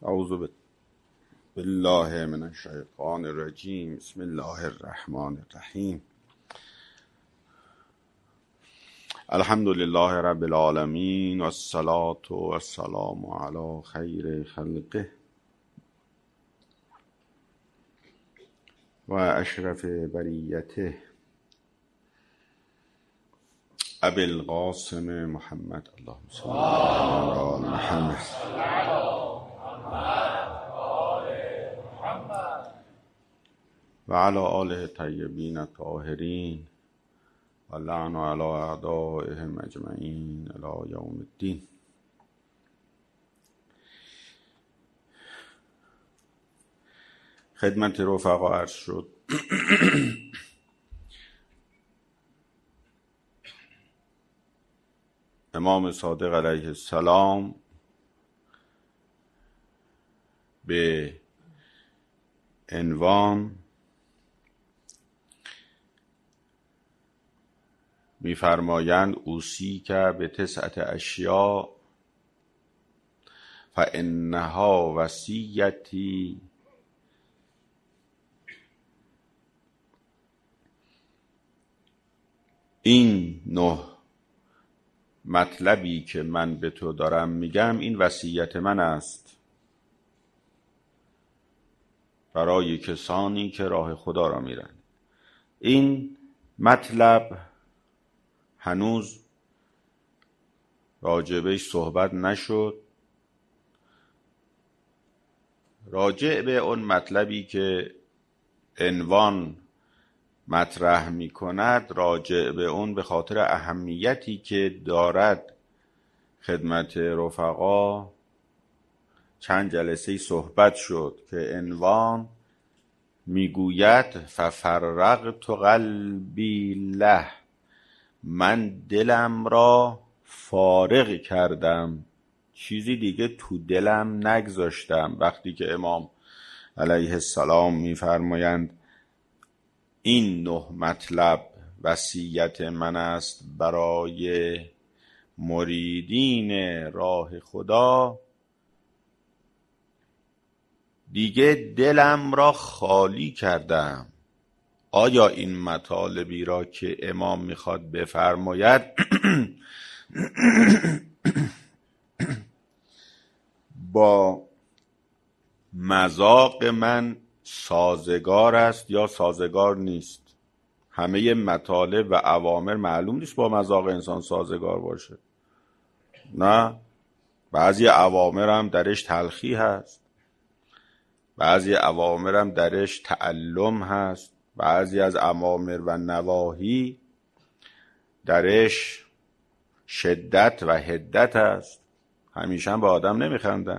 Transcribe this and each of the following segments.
اعوذ بالله من الشیطان الرجیم. بسم الله الرحمن الرحیم. الحمد لله رب العالمین و الصلاة و السلام علی خیر خلقه و اشرف بریته ابی القاسم محمد. اللهم صل علی محمد و علی آله طیبین الطاهرین و لعن علی اعدائهم اجمعین الی یوم الدین. خدمت رفقا عرض شد امام صادق علیه السلام به عنوان می‌فرمایند اوصیک به 9 اشیاء فانها وصیتی. این 9 مطلبی که من به تو دارم میگم این وصیت من است برای کسانی که راه خدا را میرن. این مطلب هنوز راجبش صحبت نشد. راجع به اون مطلبی که عنوان مطرح می کند، راجع به اون به خاطر اهمیتی که دارد خدمت رفقا چند جلسه صحبت شد که عنوان میگوید ففرغت قلبی له، من دلم را فارغ کردم، چیزی دیگه تو دلم نگذاشتم. وقتی که امام علیه السلام میفرمایند این 9 مطلب وصیت من است برای مریدین راه خدا، دیگه دلم را خالی کردم. آیا این مطالبی را که امام میخواد بفرماید با مذاق من سازگار است یا سازگار نیست؟ همه مطالب و اوامر معلوم نیست با مذاق انسان سازگار باشه. نه، بعضی اوامر هم درش تلخی هست، بعضی اوامر هم درش تعلم هست، بعضی از اوامر و نواهی درش شدت و حدت هست. همیشه هم به آدم نمیخندن.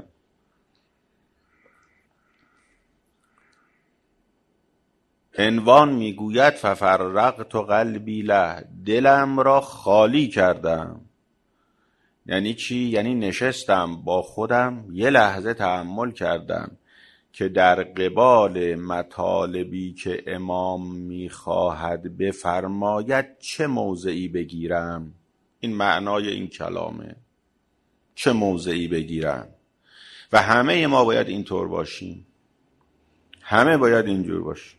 عنوان میگوید ففرغت قلبی له، دلم را خالی کردم. یعنی چی؟ یعنی نشستم با خودم یه لحظه تأمل کردم که در قبال مطالبی که امام میخواهد بفرماید چه موضعی بگیرم. این معنای این کلامه، چه موضعی بگیرم. و همه ما باید اینطور باشیم، همه باید اینجور باشیم.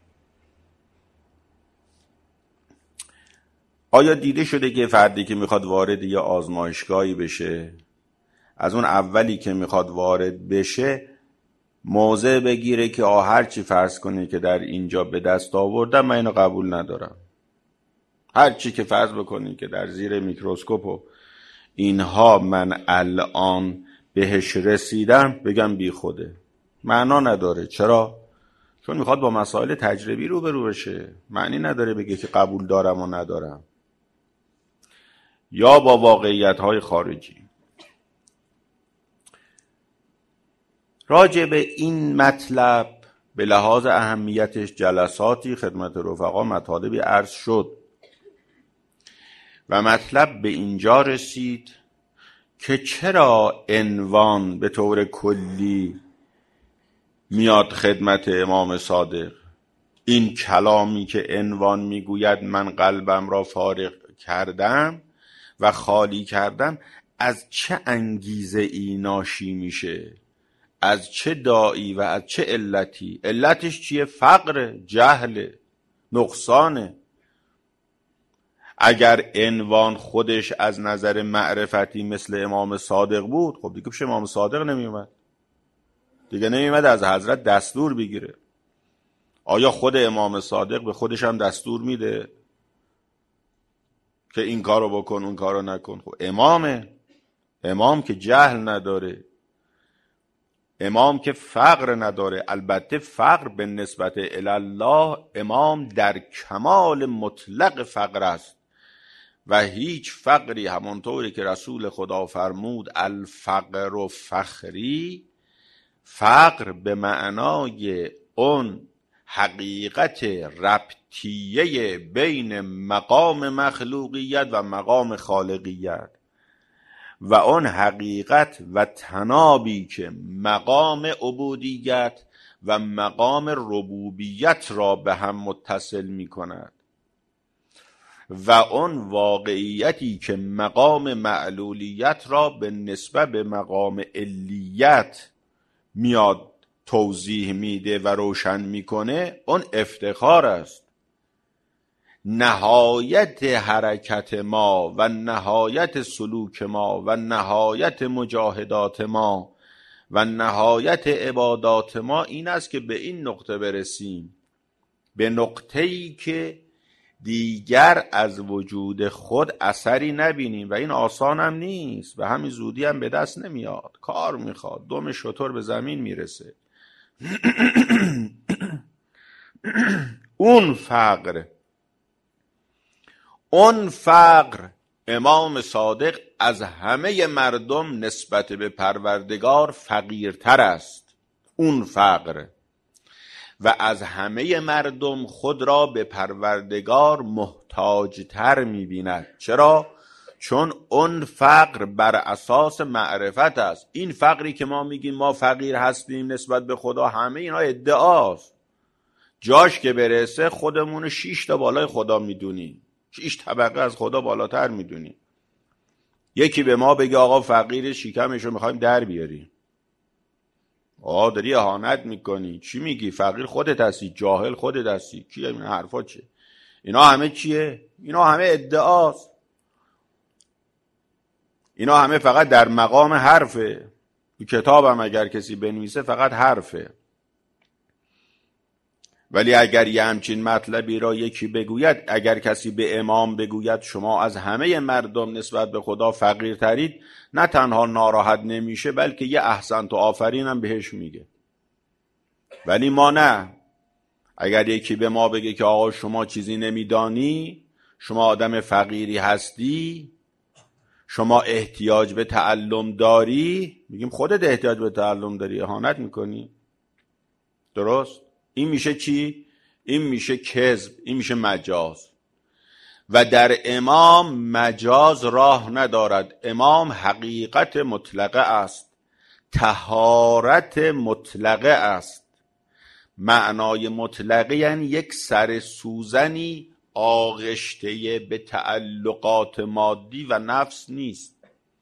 آیا دیده شده که فردی که میخواد وارد یه آزمایشگاهی بشه، از اون اولی که میخواد وارد بشه موضع بگیره که هر چی فرض کنه که در اینجا به دست آوردم من اینو قبول ندارم، هر چی که فرض بکنی که در زیر میکروسکوپ و اینها من الان بهش رسیدم بگم بی خوده، معنا نداره. چرا؟ چون میخواد با مسائل تجربی روبرو بشه، معنی نداره بگه که قبول دارم و ندارم. یا با واقعیت‌های خارجی. راجع به این مطلب به لحاظ اهمیتش جلساتی خدمت رفقا مطالبی عرض شد و مطلب به اینجا رسید که چرا عنوان به طور کلی میاد خدمت امام صادق. این کلامی که عنوان میگوید من قلبم را فارغ کردم و خالی کردم از چه انگیزه ای ناشی میشه؟ از چه داعی و از چه علتی؟ علتش چیه؟ فقر، جهل، نقصانه. اگر عنوان خودش از نظر معرفتی مثل امام صادق بود، خب دیگه پیش امام صادق نمیومد، دیگه نمیومد از حضرت دستور بگیره. آیا خود امام صادق به خودش هم دستور میده که این کارو بکن اون کارو نکن؟ خب امام که جهل نداره، امام که فقر نداره. البته فقر به نسبت الله امام در کمال مطلق فقر است و هیچ فقری، همانطوری که رسول خدا فرمود الفقر و فخری، فقر به معنای اون حقیقت ربطیه بین مقام مخلوقیت و مقام خالقیت و اون حقیقت و تنابی که مقام عبودیت و مقام ربوبیت را به هم متصل می کند و اون واقعیتی که مقام معلولیت را به نسبت به مقام علیت میاد توضیح میده و روشن میکنه، اون افتخار است. نهایت حرکت ما و نهایت سلوک ما و نهایت مجاهدات ما و نهایت عبادات ما این است که به این نقطه برسیم، به نقطه‌ای که دیگر از وجود خود اثری نبینیم و این آسان هم نیست، به همین زودی هم به دست نمیاد، کار میخواد، دم شتر به زمین میرسه. اون فقر امام صادق از همه مردم نسبت به پروردگار فقیرتر است، اون فقر، و از همه مردم خود را به پروردگار محتاجتر می‌بیند. چرا؟ چون اون فقر بر اساس معرفت است. این فقری که ما میگیم ما فقیر هستیم نسبت به خدا، همه اینا ادعاست. جاش که برسه خودمون 6 تا بالای خدا میدونیم، 6 طبقه از خدا بالاتر میدونیم. یکی به ما بگه آقا فقیر، شکمشو میخوایم در بیاریم، داری اهانت میکنی، چی میگی؟ فقیر خودت هستی، جاهل خودت هستی، کی این حرفا چیه؟ اینا همه چیه؟ اینا همه ادعاست، اینا همه فقط در مقام حرفه. کتابم اگر کسی بنویسه فقط حرفه. ولی اگر یه همچین مطلبی را یکی بگوید، اگر کسی به امام بگوید شما از همه مردم نسبت به خدا فقیرترید، نه تنها ناراحت نمیشه بلکه یه احسنت و آفرین هم بهش میگه. ولی ما نه. اگر یکی به ما بگه که آقا شما چیزی نمیدانی، شما آدم فقیری هستی، شما احتیاج به تعلم داری، میگیم خودت احتیاج به تعلم داری، اهانت میکنی. درست؟ این میشه چی؟ این میشه کذب، این میشه مجاز. و در امام مجاز راه ندارد. امام حقیقت مطلقه است، طهارت مطلقه است. معنای مطلقه یعنی یک سر سوزنی آغشته به تعلقات مادی و نفس نیست.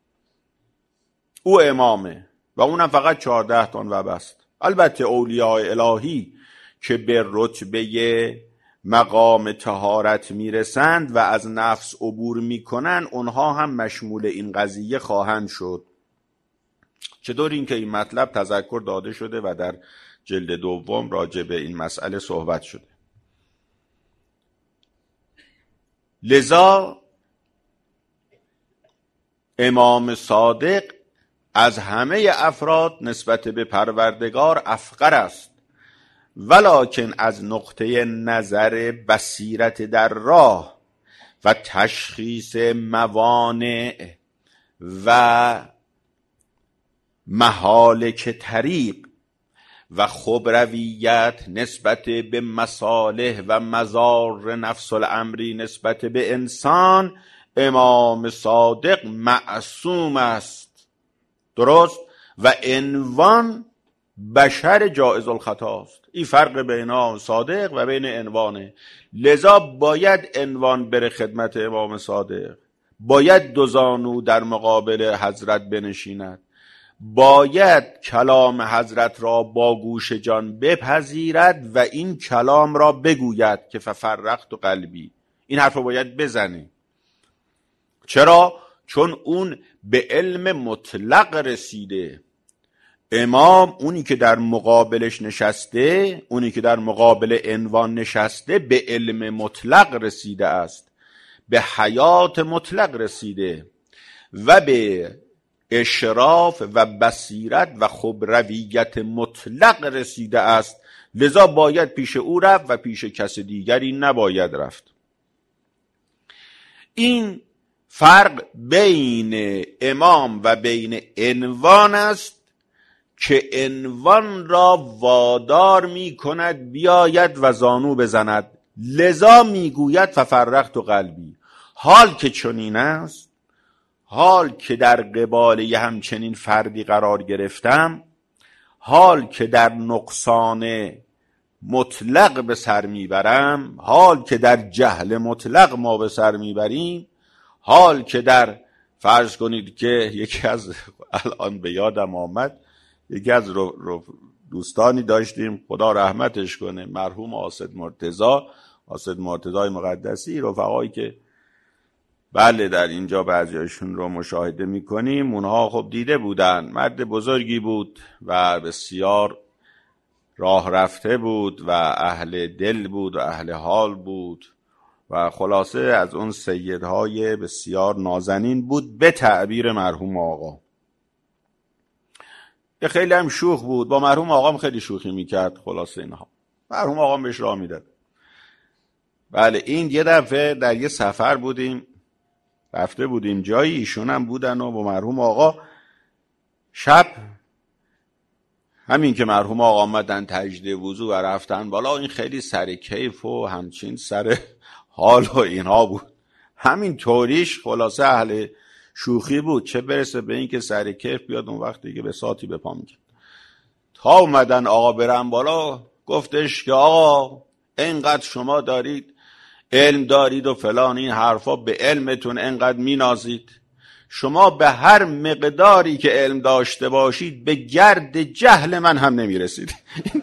او امامه و اونم فقط 14 تا و بست. البته اولیاء الهی که به رتبه مقام طهارت میرسند و از نفس عبور میکنن، اونها هم مشمول این قضیه خواهند شد. چطور این که این مطلب تذکر داده شده و در جلد دوم راجع به این مسئله صحبت شده. لذا امام صادق از همه افراد نسبت به پروردگار افقر است، ولکن از نقطه نظر بصیرت در راه و تشخیص موانع و محالک طریق و خبرویت نسبت به مصالح و مضار نفس الامری نسبت به انسان، امام صادق معصوم است. درست؟ و عنوان بشر جائز الخطاست. این فرق بین صادق و بین عنوانه. لذا باید عنوان بره خدمت امام صادق، باید دو زانو در مقابل حضرت بنشیند، باید کلام حضرت را با گوش جان بپذیرد و این کلام را بگوید که ففرقت قلبی. این حرف رو باید بزنی. چرا؟ چون اون به علم مطلق رسیده. امام اونی که در مقابلش نشسته، اونی که در مقابل عنوان نشسته، به علم مطلق رسیده است، به حیات مطلق رسیده و به اشراف و بصیرت و خبرویت مطلق رسیده است. لذا باید پیش او رفت و پیش کس دیگری نباید رفت. این فرق بین امام و بین عنوان است که عنوان را وادار می کند بیاید و زانو بزند، لذا می گوید ففرقت قلبی. حال که چنین است، حال که در قبال یه همچنین فردی قرار گرفتم، حال که در نقصان مطلق به سر میبرم، حال که در جهل مطلق ما به سر میبریم، حال که در فرض کنید که یکی از الان به یادم آمد، یکی از دوستانی داشتیم خدا رحمتش کنه، مرحوم آصد مرتضی مقدسی، رفقایی که بله در اینجا بعضیاشون رو مشاهده میکنیم، اونها خب دیده بودن، مرد بزرگی بود و بسیار راه رفته بود و اهل دل بود و اهل حال بود و خلاصه از اون سیدهای بسیار نازنین بود به تعبیر مرحوم آقا. خیلی هم شوخ بود، با مرحوم آقام خیلی شوخی میکرد. خلاصه اینها مرحوم آقام بهش راه میداد. بله این یه دفعه در یه سفر بودیم، رفته بودیم جایی، ایشون هم بودن و با مرحوم آقا شب همین که مرحوم آقا آمدن تجدید وضو و رفتن بالا، این خیلی سر کیف و همچین سر حال و اینها بود. همین طوریش خلاصه اهل شوخی بود، چه برسه به این که سر کیف بیاد اون وقتی که به ساتی به پا میکرد. تا اومدن آقا برن بالا، گفتش که آقا اینقدر شما دارید علم دارید و فلان این حرفا، به علمتون اینقدر مینازید، شما به هر مقداری که علم داشته باشید به گرد جهل من هم نمیرسید.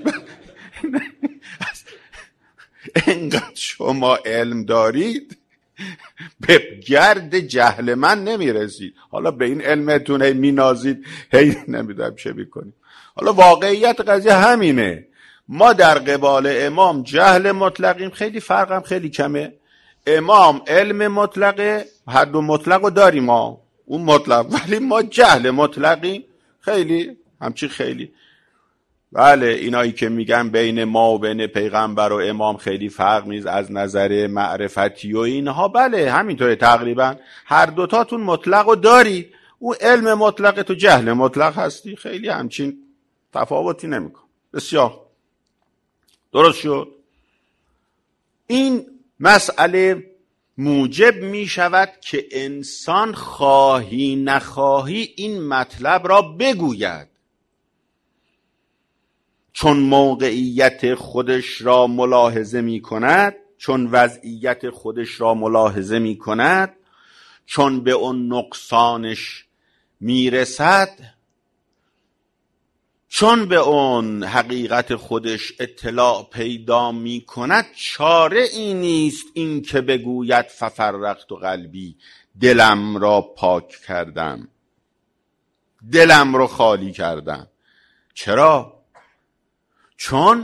اینقدر شما علم دارید به گرد جهل من نمیرسید، حالا به این علمتون هی مینازید، هی نمیدونم چه بکنید. حالا واقعیت قضیه همینه، ما در قبال امام جهل مطلقیم، خیلی فرقم خیلی کمه. امام علم مطلقه، هر دو مطلق رو داریم ما، اون مطلق، ولی ما جهل مطلقیم، خیلی همچی خیلی. بله اینایی که میگن بین ما و بین پیغمبر و امام خیلی فرق نیست از نظر معرفتی و اینها، بله همینطوره تقریبا، هر دوتاتون مطلق رو داری، اون علم مطلق تو جهل مطلق هستی، خیلی همچین تفاوتی نمیکن. بسیار درست شد. این مسئله موجب می شود که انسان خواهی نخواهی این مطلب را بگوید، چون موقعیت خودش را ملاحظه می کند، چون وضعیت خودش را ملاحظه می کند، چون به اون نقصانش می رسد، چون به اون حقیقت خودش اطلاع پیدا می کند، چاره ای نیست این که بگوید ففرقت قلبی، دلم را پاک کردم، دلم را خالی کردم. چرا؟ چون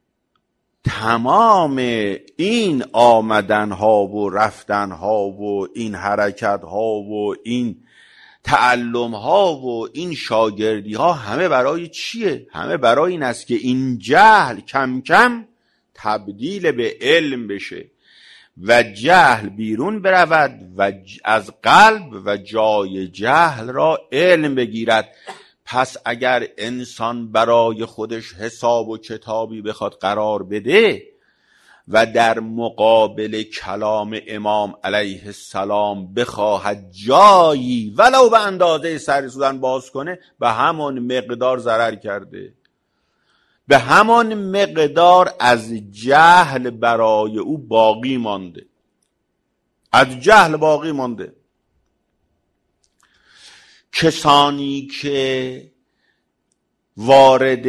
تمام این آمدن ها و رفتن ها و این حرکت ها و این تعلم ها و این شاگردی ها همه برای چیه؟ همه برای این است که این جهل کم کم تبدیل به علم بشه و جهل بیرون برود و از قلب و جای جهل را علم بگیرد. پس اگر انسان برای خودش حساب و کتابی بخواد قرار بده و در مقابل کلام امام علیه السلام بخواهد جایی ولو به اندازه سر سودن باز کنه، به همون مقدار ضرر کرده، به همون مقدار از جهل برای او باقی مانده، از جهل باقی مانده. کسانی که وارد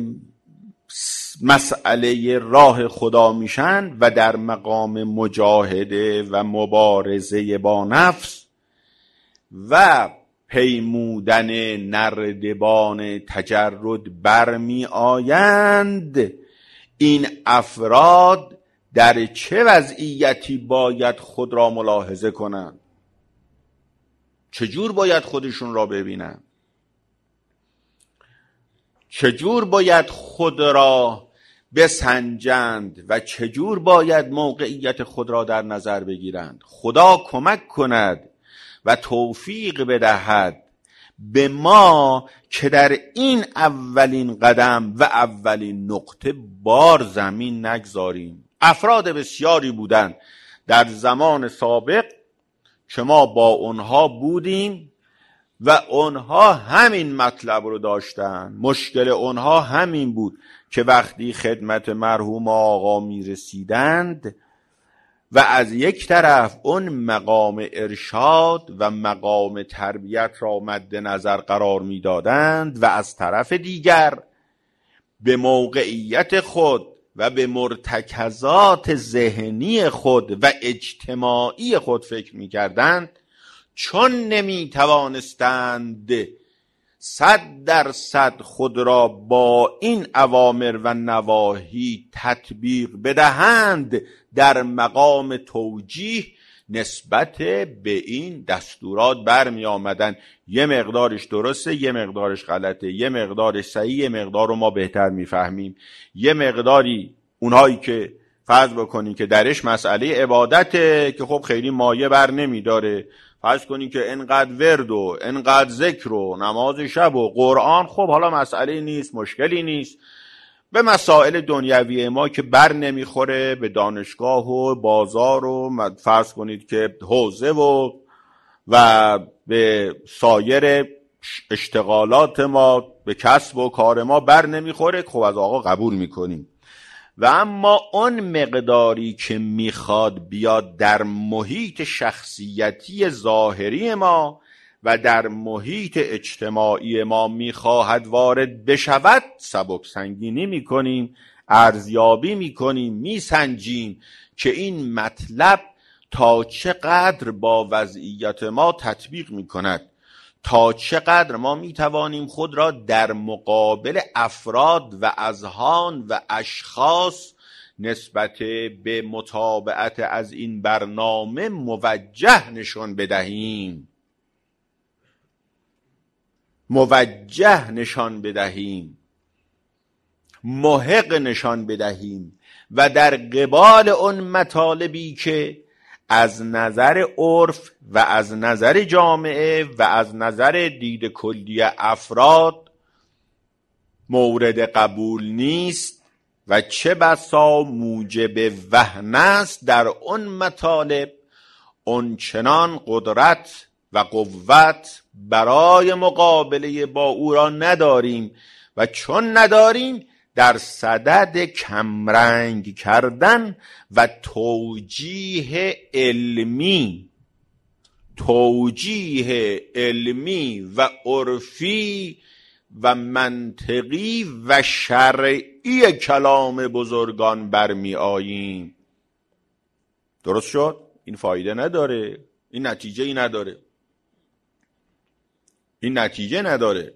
مسئله راه خدا میشن و در مقام مجاهده و مبارزه با نفس و پیمودن نردبان تجرد برمی آیند، این افراد در چه وضعیتی باید خود را ملاحظه کنند؟ چجور باید خودشون را ببینند؟ چجور باید خود را بسنجند و چجور باید موقعیت خود را در نظر بگیرند؟ خدا کمک کند و توفیق بدهد به ما که در این اولین قدم و اولین نقطه بار زمین نگذاریم. افراد بسیاری بودند در زمان سابق که ما با اونها بودیم و اونها همین مطلب رو داشتن. مشکل اونها همین بود که وقتی خدمت مرحوم آقا می رسیدند و از یک طرف اون مقام ارشاد و مقام تربیت را مد نظر قرار می دادند و از طرف دیگر به موقعیت خود و به مرتکزات ذهنی خود و اجتماعی خود فکر می کردند، چون نمی توانستند 100% خود را با این اوامر و نواهی تطبیق بدهند، در مقام توجیه نسبت به این دستورات برمی آمدن. یه مقدارش درسته، یه مقدارش غلطه، یه مقدارش صحیح، یه مقدار رو ما بهتر میفهمیم، یه مقداری اونهایی که فرض بکنیم که درش مسئله عبادته که خب خیلی مایه بر نمی داره، فرض کنیم که انقدر ورد و انقدر ذکر و نماز شب و قرآن، خب حالا مسئله نیست، مشکلی نیست. به مسائل دنیوی ما که بر نمیخوره، به دانشگاه و بازار و فرض کنید که حوزه و به سایر اشتغالات ما، به کسب و کار ما بر نمیخوره، خب از آقا قبول میکنیم. و اما اون مقداری که میخواد بیاد در محیط شخصیتی ظاهری ما و در محیط اجتماعی ما میخواهد وارد بشود، سبک سنگینی میکنیم، ارزیابی میکنیم، میسنجیم که این مطلب تا چقدر با وضعیت ما تطبیق میکند، تا چقدر ما میتوانیم خود را در مقابل افراد و اذهان و اشخاص نسبت به متابعت از این برنامه موجه نشان بدهیم، موجه نشان بدهیم، محق نشان بدهیم و در قبال اون مطالبی که از نظر عرف و از نظر جامعه و از نظر دید کلی افراد مورد قبول نیست و چه بسا موجب وهن است، در اون مطالب اون چنان قدرت و قوت برای مقابله با او را نداریم و چون نداریم در صدد کمرنگ کردن و توجیه علمی و عرفی و منطقی و شرعی کلام بزرگان برمی آییم. درست شد؟ این فایده نداره، این نتیجه نداره.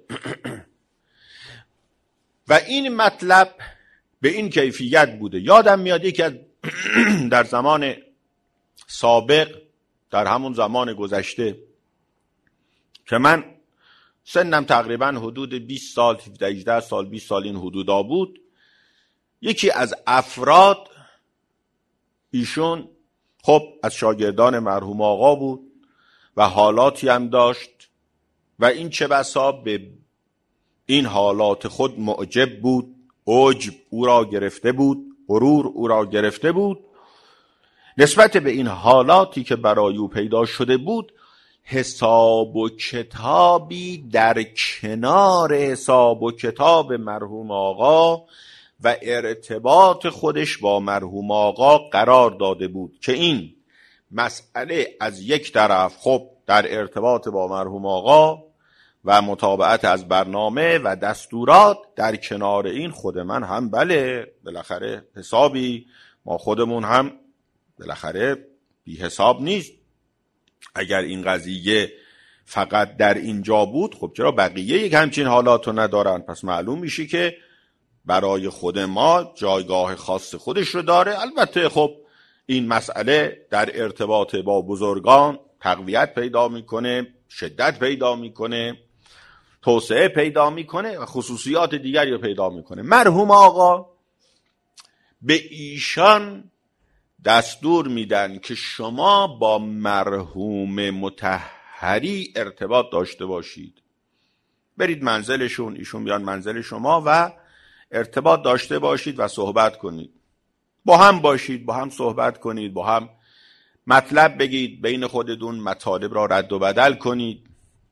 و این مطلب به این کیفیت بوده. یادم میاد یکی از در زمان سابق، در همون زمان گذشته که من سنم تقریبا حدود 20 سال 18 سال 20 سال این حدودا بود، یکی از افراد، ایشون خب از شاگردان مرحوم آقا بود و حالاتی هم داشت و این چه بسا به این حالات خود معجب بود، عجب او را گرفته بود، غرور او را گرفته بود. نسبت به این حالاتی که برای او پیدا شده بود، حساب و کتابی در کنار حساب و کتاب مرحوم آقا و ارتباط خودش با مرحوم آقا قرار داده بود که این مسئله از یک طرف خب در ارتباط با مرحوم آقا و متابعت از برنامه و دستورات. در کنار این خود من هم بالاخره حسابی، ما خودمون هم بالاخره بی حساب نیست. اگر این قضیه فقط در اینجا بود، خب چرا بقیه یک همچین حالاتو ندارن؟ پس معلوم میشه که برای خود ما جایگاه خاص خودش رو داره. البته خب این مسئله در ارتباط با بزرگان تقویت پیدا میکنه، شدت پیدا میکنه، توسعه پیدا میکنه و خصوصیات دیگری رو پیدا میکنه. مرحوم آقا به ایشان دستور میدن که شما با مرحوم مطهری ارتباط داشته باشید، برید منزلشون، ایشون بیان منزل شما و ارتباط داشته باشید و صحبت کنید، با هم باشید، با هم صحبت کنید، با هم مطلب بگید، بین خودتون مطالب را رد و بدل کنید.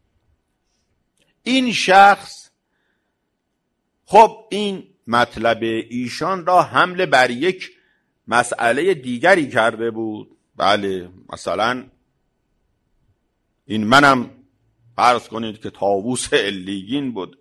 این شخص خب این مطلب ایشان را حمله بر یک مسئله دیگری کرده بود. بله، مثلا این منم فرض کنید که طاووس علیین بود.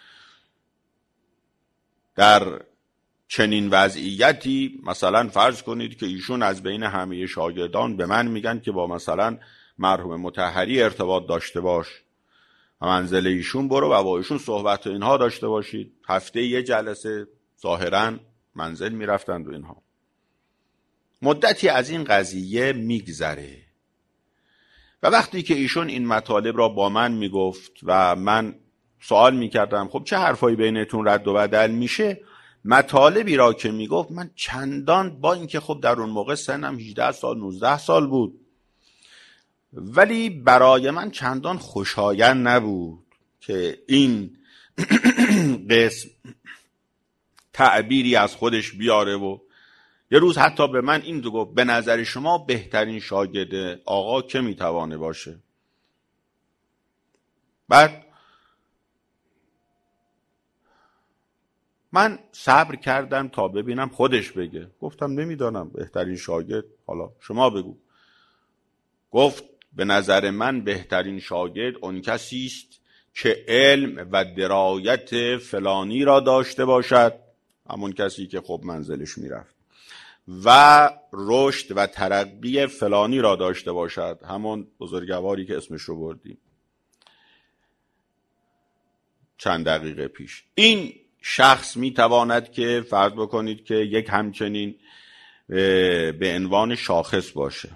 در چنین وضعیتی مثلا فرض کنید که ایشون از بین همه شاگردان به من میگن که با مثلا مرحوم مطهری ارتباط داشته باش، منزل ایشون برو و با ایشون صحبت و اینها داشته باشید. هفته یه جلسه ظاهرا منزل میرفتند و اینها. مدتی از این قضیه میگذره و وقتی که ایشون این مطالب را با من میگفت و من سوال میکردم خب چه حرفایی بینتون رد و بدل میشه، مطالبی را که میگفت من چندان، با اینکه خب در اون موقع سنم 18 سال 19 سال بود، ولی برای من چندان خوشایند نبود که این قسم تعبیری از خودش بیاره. و یه روز حتی به من این گفت به نظر شما بهترین شاگرد آقا که میتوانه باشه؟ بعد من صبر کردم تا ببینم خودش بگه. گفتم نمیدانم بهترین شاگرد، حالا شما بگو. گفت به نظر من بهترین شاگرد اون کسی است که علم و درایت فلانی را داشته باشد، همون کسی که خب منزلش میرفت، و رشد و ترقی فلانی را داشته باشد، همون بزرگواری که اسمش رو بردیم چند دقیقه پیش. این شخص میتواند که فرض بکنید که یک همچنین به عنوان شاخص باشه.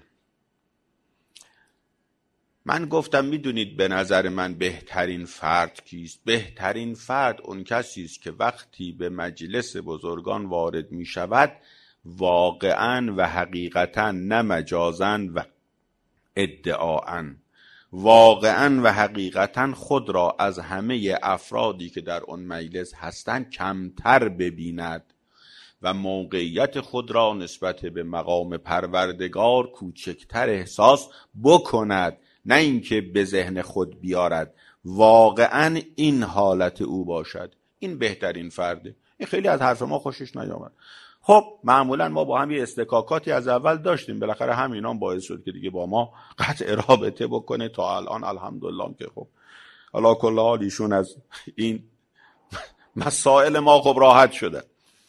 من گفتم میدونید به نظر من بهترین فرد کیست؟ بهترین فرد اون کسی است که وقتی به مجلس بزرگان وارد می شود واقعاً و حقیقتاً، نه مجازاً و ادعاءً، واقعاً و حقیقتاً خود را از همه افرادی که در اون مجلس هستند کمتر ببیند و موقعیت خود را نسبت به مقام پروردگار کوچکتر احساس بکند، نه اینکه به ذهن خود بیارد. واقعاً این حالت او باشد. این بهترین فرده. این خیلی از حرف ما خوشش نیامد. خب معمولا ما با هم یه استکاکاتی از اول داشتیم، بالاخره همین هم باعث شد که دیگه با ما قطع رابطه بکنه تا الان. الحمدلله که خب علا کل حال ایشون از این مسائل ما خب راحت شده،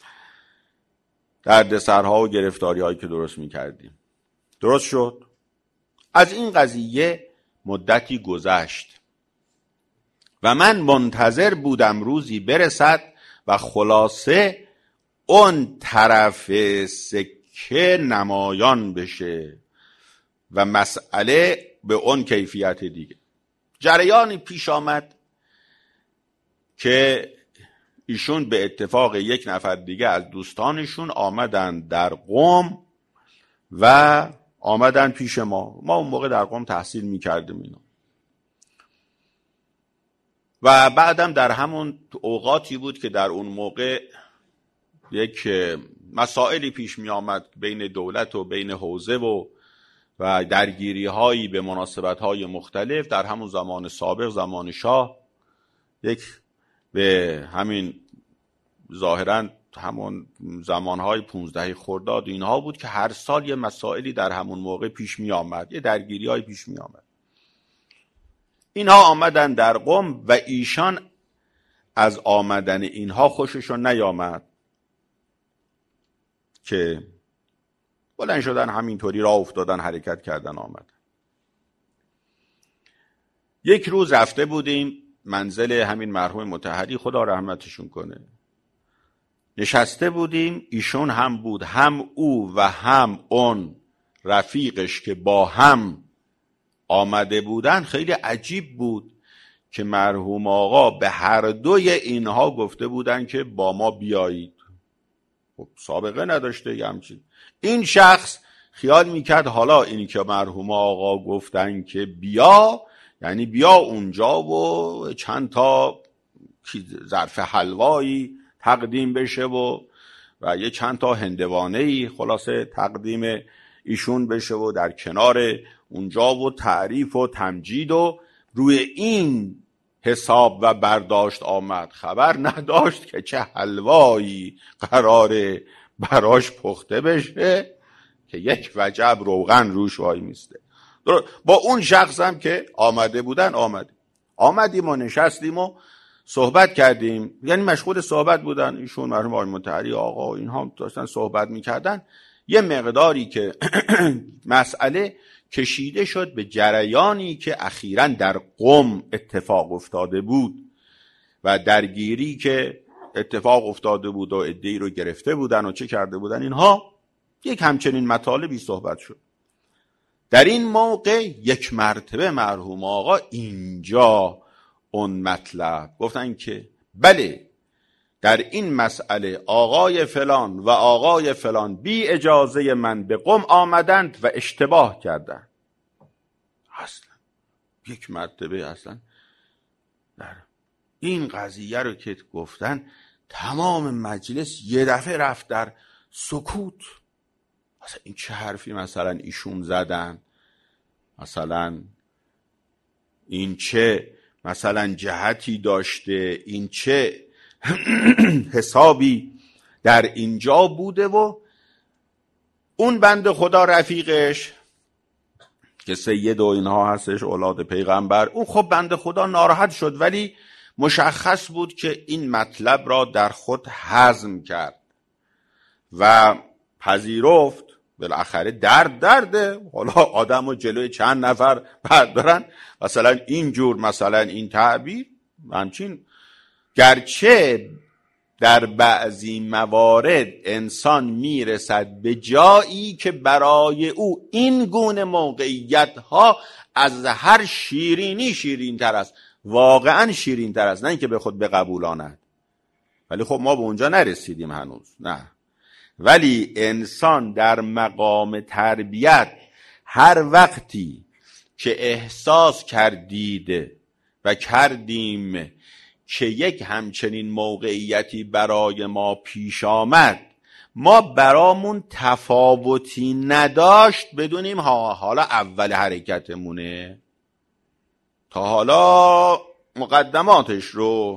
دردسرها و گرفتاری هایی که درست میکردیم درست شد. از این قضیه مدتی گذشت و من منتظر بودم روزی برسد و خلاصه اون طرف سکه نمایان بشه و مسئله به اون کیفیت دیگه. جریانی پیش آمد که ایشون به اتفاق یک نفر دیگه از دوستانشون آمدن در قم و آمدن پیش ما. ما اون موقع در قم تحصیل میکردیم اینو و بعدم در همون اوقاتی بود که در اون موقع یک مسائلی پیش می آمد بین دولت و بین حوزه و درگیری هایی به مناسبت های مختلف. در همون زمان سابق، زمان شاه، یک به همین ظاهراً همون زمانهای 15 خرداد اینها بود که هر سال یه مسائلی در همون موقع پیش می آمد، یه درگیری های پیش می آمد. اینها آمدن در قم و ایشان از آمدن اینها خوششون نیامد که بلند شدن همینطوری راه افتادن، حرکت کردن، آمدن. یک روز رفته بودیم منزل همین مرحوم مطهری، خدا رحمتشون کنه. نشسته بودیم، ایشون هم بود، هم او و هم اون رفیقش که با هم آمده بودن. خیلی عجیب بود که مرحوم آقا به هر دوی اینها گفته بودن که با ما بیایید. خب سابقه نداشته یه همچین. این شخص خیال میکرد حالا اینی که مرحوم آقا گفتن که بیا، یعنی بیا اونجا و چند تا ظرف حلوایی تقدیم بشه و یه چند تا هندوانه‌ای خلاصه تقدیم ایشون بشه و در کنار اونجا و تعریف و تمجید و روی این حساب و برداشت آمد. خبر نداشت که چه حلوایی قراره براش پخته بشه که یک وجب روغن روش وای میسته. با اون شخص هم که آمده بودن آمدیم و نشستیم و صحبت کردیم، یعنی مشغول صحبت بودن ایشون، مرحوم آقای مطهری آقا، اینها داشتن صحبت میکردن. یه مقداری که مسئله کشیده شد به جریانی که اخیراً در قم اتفاق افتاده بود و درگیری که اتفاق افتاده بود و عده‌ای رو گرفته بودن و چه کرده بودن اینها. یک همچنین مطالبی صحبت شد. در این موقع یک مرتبه مرحوم آقا اینجا اون مطلب گفتن که بله در این مسئله آقای فلان و آقای فلان بی اجازه من به قم آمدند و اشتباه کردند. اصلا یک مرتبه اصلا در این قضیه رو که گفتن تمام مجلس یه دفعه رفت در سکوت. اصلا این چه حرفی مثلا ایشون زدن، مثلا این چه مثلا جهتی داشته، این چه حسابی در اینجا بوده. و اون بنده خدا رفیقش که سید و اینها هستش، اولاد پیغمبر، اون خب بنده خدا ناراحت شد، ولی مشخص بود که این مطلب را در خود هضم کرد و پذیرفت. بالاخره درده، حالا آدم و جلوی چند نفر بردارن مثلا اینجور مثلا این تعبیر همچین. گرچه در بعضی موارد انسان میرسد به جایی که برای او این گونه موقعیت ها از هر شیرینی شیرین تر است، واقعا شیرین تر است، نه اینکه به خود بقبولاند. ولی خب ما به اونجا نرسیدیم هنوز، نه. ولی انسان در مقام تربیت هر وقتی که احساس کردید و کردیم که یک همچنین موقعیتی برای ما پیش آمد، ما برامون تفاوتی نداشت بدونیم حالا اول حرکتمونه، تا حالا مقدماتش رو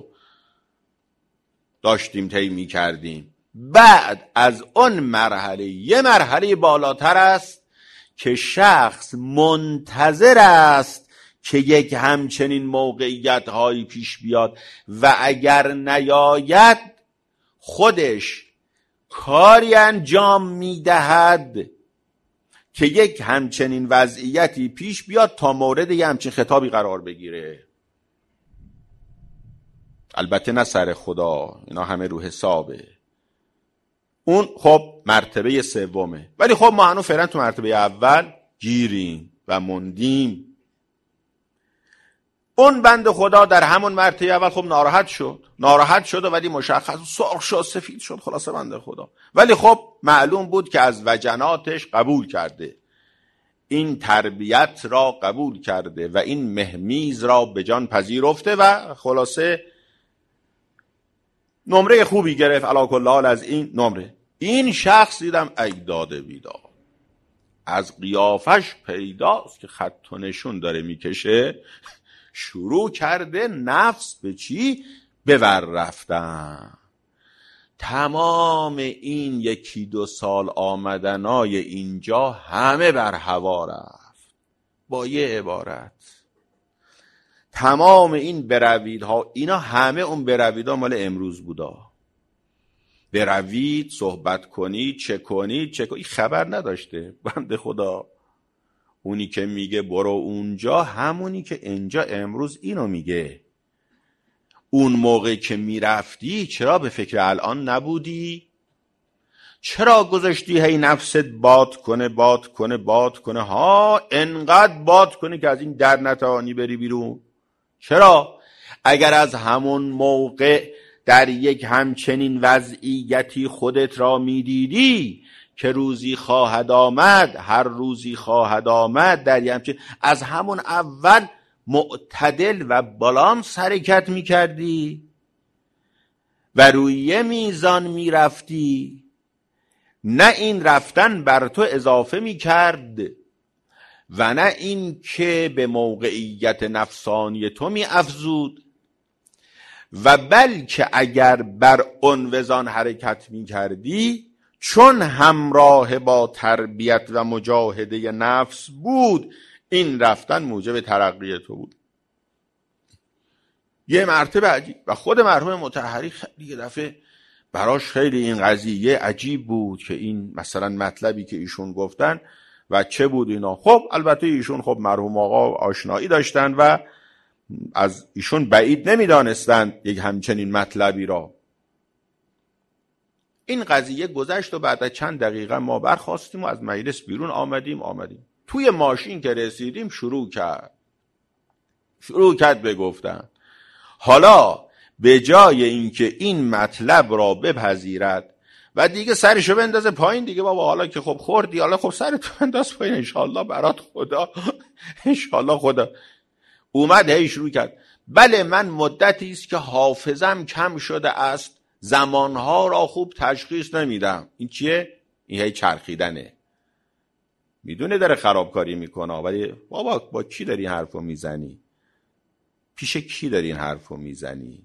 داشتیم طی می‌کردیم. بعد از اون مرحله یه مرحله بالاتر است که شخص منتظر است که یک همچنین موقعیت هایی پیش بیاد و اگر نیاید خودش کاری انجام میدهد که یک همچنین وضعیتی پیش بیاد تا مورد یه همچین خطابی قرار بگیره. البته نه سر خدا، اینا همه رو حسابه. اون خب مرتبه سومه، ولی خب ما هنوز فعلا تو مرتبه اول گیریم و موندیم. اون بنده خدا در همون مرتبه اول خب ناراحت شد و ولی مشخص سرخ شد، سفید شد، خلاصه بنده خدا. ولی خب معلوم بود که از وجناتش قبول کرده، این تربیت را قبول کرده و این مهمیز را به جان پذیرفته و خلاصه نمره خوبی گرفت. علی کل حال از این نمره این شخص دیدم ایداد بیداد از قیافش پیداست که خط و نشون داره میکشه. شروع کرده نفس به چی؟ به ور رفتن. تمام این 1-2 سال آمدنای اینجا همه بر هوا رفت با یه عبارت: تمام این برویدها، اینا همه اون برویدها مال امروز بودا. بروید، صحبت کنید، چه کنید خبر نداشته. بنده خدا اونی که میگه برو اونجا، همونی که اینجا امروز اینو میگه. اون موقع که میرفتی چرا به فکر الان نبودی؟ چرا گذاشتی هی نفست باد کنه ها، انقدر باد کنه که از این در نتوانی بری بیرون؟ چرا؟ اگر از همون موقع در یک همچنین وضعیتی خودت را میدیدی که روزی خواهد آمد، هر روزی خواهد آمد، در یک همچنین از همون اول معتدل و بالانس حرکت میکردی و روی یه میزان میرفتی، نه این رفتن بر تو اضافه میکرد و نه این که به موقعیت نفسانی تو میافزود، و بلکه اگر بر اون وزان حرکت میکردی، چون همراه با تربیت و مجاهده نفس بود، این رفتن موجب ترقی تو بود. یه مرتبه عجیب. و خود مرحوم مطهری خیلی دفعه براش خیلی این قضیه عجیب بود که این مثلا مطلبی که ایشون گفتن و چه بود اینا. خب البته ایشون خب مرحوم آقا آشنایی داشتن و از ایشون بعید نمیدانستند یک همچنین مطلبی را. این قضیه گذشت و بعد از چند دقیقه ما برخاستیم و از مجلس بیرون آمدیم. توی ماشین که رسیدیم شروع کرد به گفتن. حالا به جای اینکه این مطلب را بپذیرد و دیگه سرشو بندازه پایین، دیگه بابا حالا که خب خوردی، حالا خب سرتو بنداز پایین، انشالله برات خدا، انشالله خدا. اومد هی شروع کرد. بله من مدتی است که حافظم کم شده است، زمانها را خوب تشخیص نمیدم. این چیه؟ این هی چرخیدنه. میدونه داره خرابکاری میکنه، ولی بابا با کی داری این حرفو میزنی؟ پیش کی داری این حرفو میزنی؟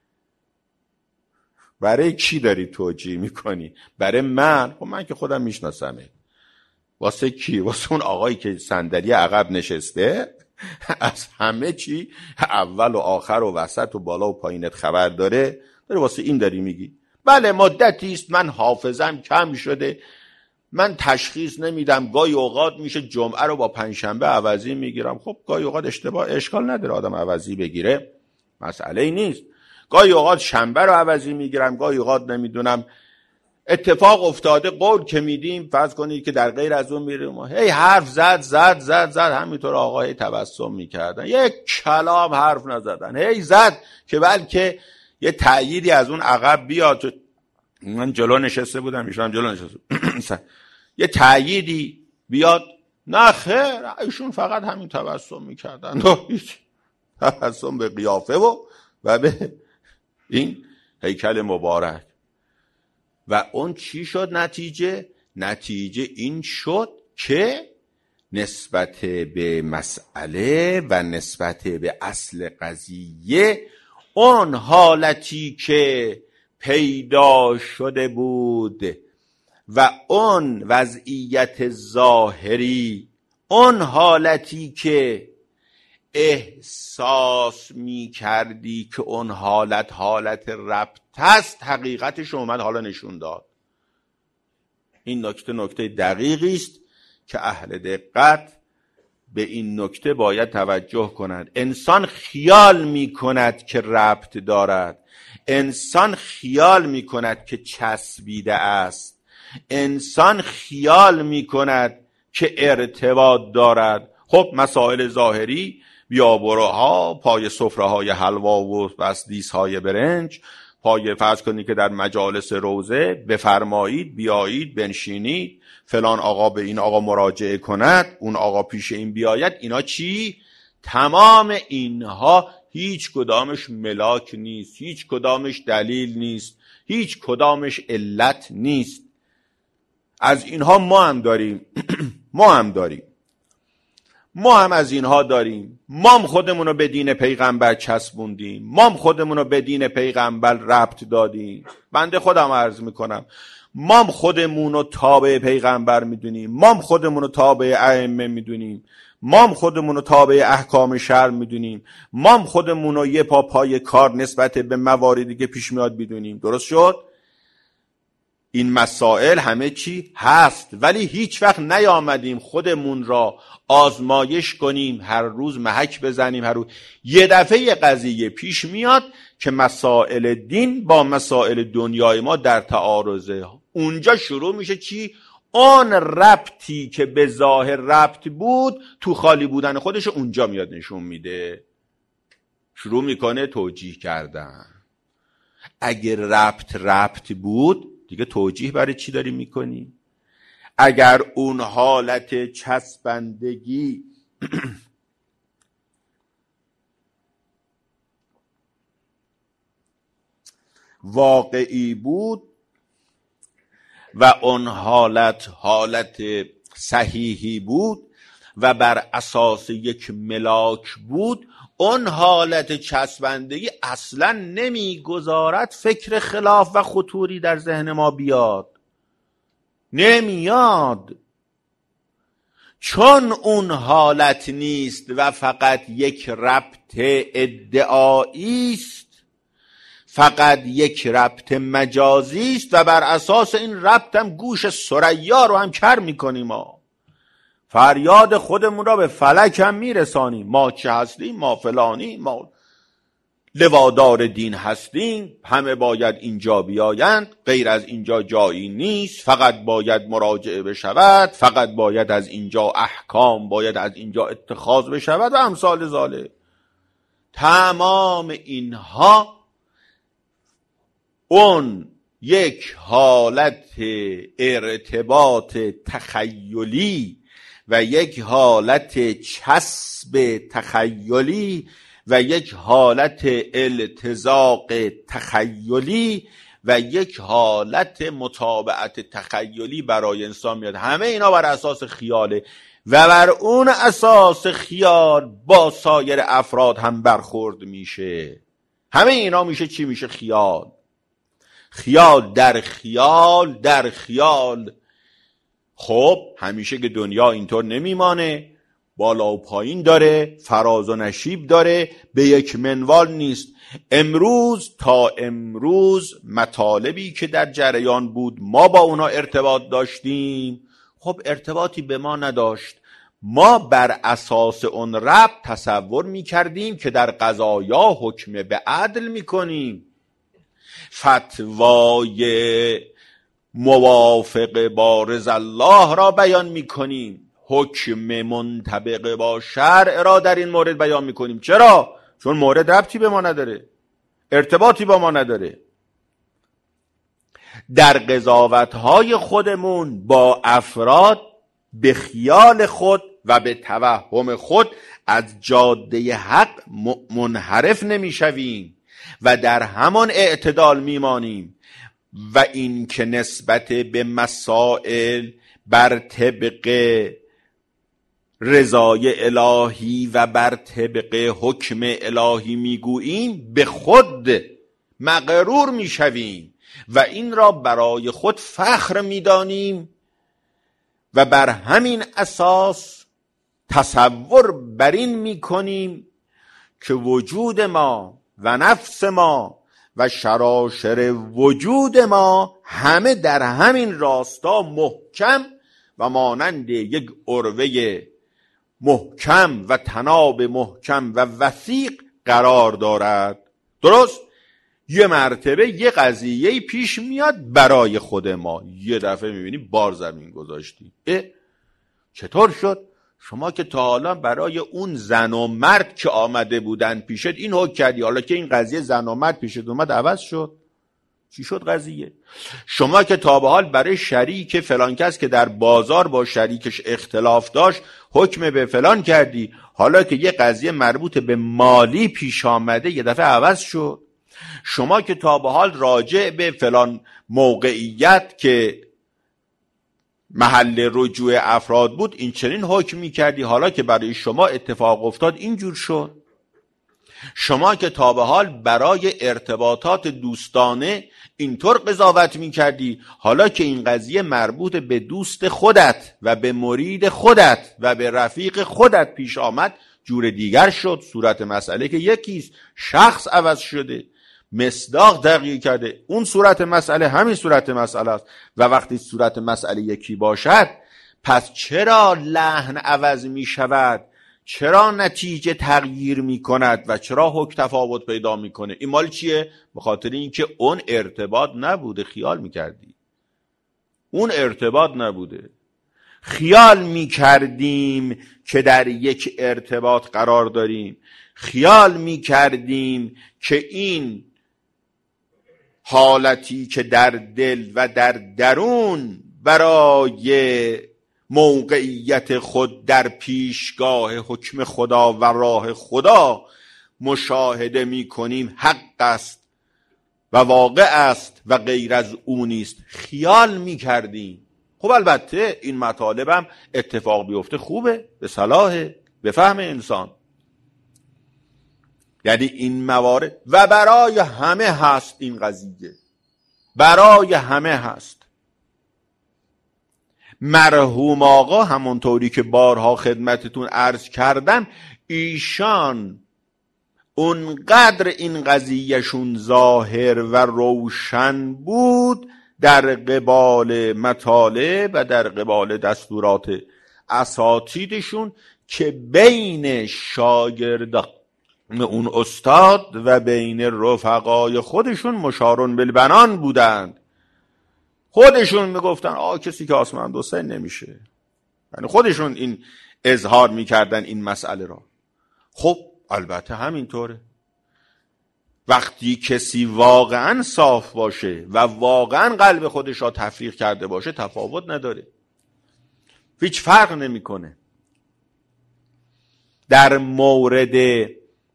برای کی داری توجیه میکنی؟ برای من؟ خب من که خودم میشناسمه. واسه کی؟ واسه اون آقایی که صندلی عقب نشسته، از همه چی اول و آخر و وسط و بالا و پایینت خبر داره واسه این داری میگی؟ بله مدتی است من حافظم کم شده، من تشخیص نمیدم، گاهی اوقات میشه جمعه رو با پنجشنبه عوضی میگیرم. خب گاهی اوقات اشکال نداره آدم عوضی بگیره، مسئله ای نیست. گاهی اوقات شنبه رو عوضی میگیرم، گاهی اوقات نمیدونم اتفاق افتاده قول که میدیم، فرض کنید که در غیر از اون میریم هی حرف زد همینطور آقای تبسم میکردن، یک کلام حرف نزدن، هی زد که بلکه یه تأییدی از اون عقب بیاد. من جلو نشسته بودم، ایشون جلو نشسته یه تأییدی بیاد، نه خیر، ایشون فقط همین تبسم میکردن و هیچ تبسم به قیافه و به این هیکل مبارک. و اون چی شد نتیجه این شد که نسبت به مسئله و نسبت به اصل قضیه اون حالتی که پیدا شده بود و اون وضعیت ظاهری، اون حالتی که احساس می کردی که اون حالت ربط هست، حقیقتش اومد حالا نشون داد. این نکته دقیقی است که اهل دقت به این نکته باید توجه کنند. انسان خیال می کند که ربط دارد، انسان خیال می کند که چسبیده است، انسان خیال می کند که ارتباط دارد. خب مسائل ظاهری، بیابروها، پای سفره‌های حلوا و بسدیس‌های برنج، پای فرض کنید که در مجالس روزه بفرمایید بیایید بنشینید، فلان آقا به این آقا مراجعه کند، اون آقا پیش این بیاید، اینا چی؟ تمام اینها هیچ کدامش ملاک نیست، هیچ کدامش دلیل نیست، هیچ کدامش علت نیست. از اینها ما هم داریم ما هم از اینها داریم. ما هم خودمون رو به دین پیغمبر چسبوندیم، ما هم خودمون رو به دین پیغمبر ربط دادیم. بنده خودم عرض میکنم، ما هم خودمون رو تابع پیغمبر میدونیم، ما هم خودمون رو تابع ائمه میدونیم، ما هم خودمون رو تابع احکام شرع میدونیم، ما هم خودمون رو یه پا پای کار نسبت به مواردی که پیش میاد میدونیم. درست شد؟ این مسائل همه چی هست، ولی هیچ وقت نیامدیم خودمون را آزمایش کنیم، هر روز محک بزنیم. هر روز یه دفعه قضیه پیش میاد که مسائل دین با مسائل دنیای ما در تعارضه. اونجا شروع میشه چی؟ اون ربطی که به ظاهر ربط بود تو خالی بودن خودش اونجا میاد نشون میده، شروع میکنه توجیه کردن. اگر ربط بود دیگه توجیه برای چی داری میکنی؟ اگر اون حالت چسبندگی واقعی بود و اون حالت صحیحی بود و بر اساس یک ملاک بود، اون حالت چسبندگی اصلا نمیگذارد فکر خلاف و خطوری در ذهن ما بیاد، نمیاد، چون اون حالت نیست و فقط یک ربط ادعایی است، فقط یک ربط مجازی است و بر اساس این ربط هم گوش ثریا رو هم کر میکنیم. ما فریاد خودمون را به فلک هم میرسانیم، ما چه هستیم، ما فلانی، ما لوادار دین هستیم، همه باید اینجا بیایند، غیر از اینجا جایی نیست، فقط باید مراجعه بشود، فقط باید از اینجا احکام باید از اینجا اتخاذ بشود و امثال ذالک. تمام اینها اون یک حالت ارتباط تخیلی و یک حالت چسب تخیلی و یک حالت التزاق تخیلی و یک حالت متابعت تخیلی برای انسان میاد. همه اینا بر اساس خیاله و بر اون اساس خیال با سایر افراد هم برخورد میشه. همه اینا میشه چی؟ میشه خیال. خیال در خیال در خیال. خب همیشه که دنیا اینطور نمیمانه، بالا و پایین داره، فراز و نشیب داره، به یک منوال نیست. امروز تا امروز مطالبی که در جریان بود ما با اونا ارتباط داشتیم، خب ارتباطی به ما نداشت. ما بر اساس اون ربط تصور میکردیم که در قضایا حکم به عدل میکنیم، فتوای موافق با رضا الله را بیان میکنیم، حکم منطبق با شرع را در این مورد بیان میکنیم. چرا؟ چون مورد ربطی به ما نداره، ارتباطی با ما نداره. در قضاوت‌های خودمون با افراد به خیال خود و به توهم خود از جاده حق منحرف نمیشویم و در همان اعتدال میمانیم و این که نسبت به مسائل بر طبق رضای الهی و بر طبق حکم الهی میگوییم به خود مغرور میشویم و این را برای خود فخر میدانیم و بر همین اساس تصور بر این میکنیم که وجود ما و نفس ما و شراشر وجود ما همه در همین راستا محکم و مانند یک عروه محکم و تناب محکم و وثیق قرار دارد. درست؟ یه مرتبه یه قضیه پیش میاد برای خود ما، یه دفعه میبینی بار زمین گذاشتی. چطور شد؟ شما که تا حالا برای اون زن و مرد که آمده بودن پیشت این حکم کردی، حالا که این قضیه زن و مرد پیشت اومد عوض شد. چی شد قضیه؟ شما که تا به حال برای شریک فلان کس که در بازار با شریکش اختلاف داشت حکم به فلان کردی، حالا که یه قضیه مربوط به مالی پیش آمده یه دفعه عوض شد. شما که تا به حال راجع به فلان موقعیت که محل رجوع افراد بود این چنین حکم می کردی، حالا که برای شما اتفاق افتاد اینجور شد. شما که تا به حال برای ارتباطات دوستانه اینطور قضاوت می‌کردی، حالا که این قضیه مربوط به دوست خودت و به مرید خودت و به رفیق خودت پیش آمد، جور دیگر شد. صورت مسئله که یکیست، شخص عوض شده، مصداق تغییر کرده. اون صورت مسئله همین صورت مسئله است و وقتی صورت مسئله یکی باشد، پس چرا لحن عوض می شود؟ چرا نتیجه تغییر می کند و چرا حکم تفاوت پیدا می کنه؟ این مال چیه؟ به خاطر اینکه اون ارتباط نبوده، خیال می کردی. اون ارتباط نبوده، خیال می کردیم که در یک ارتباط قرار داریم، خیال می کردیم که این حالتی که در دل و در درون برای موقعیت خود در پیشگاه حکم خدا و راه خدا مشاهده می کنیم حق است و واقع است و غیر از اون نیست. خیال می کردیم. خب البته این مطالبم اتفاق بیفته خوبه، به صلاحه، به فهم انسان. یعنی این موارد و برای همه هست، این قضیه برای همه هست. مرحوم آقا همونطوری که بارها خدمتتون عرض کردم، ایشان اونقدر این قضیهشون ظاهر و روشن بود در قبال مطالب و در قبال دستورات اساتیدشون که بین شاگردان اون استاد و بین رفقای خودشون مشارون بالبنان بودند. خودشون میگفتن کسی که آسمان دو سه نمیشه، یعنی خودشون این اظهار میکردن این مسئله را. خب البته همینطوره. وقتی کسی واقعا صاف باشه و واقعا قلب خودش را تفریغ کرده باشه، تفاوت نداره، هیچ فرق نمیکنه. در مورد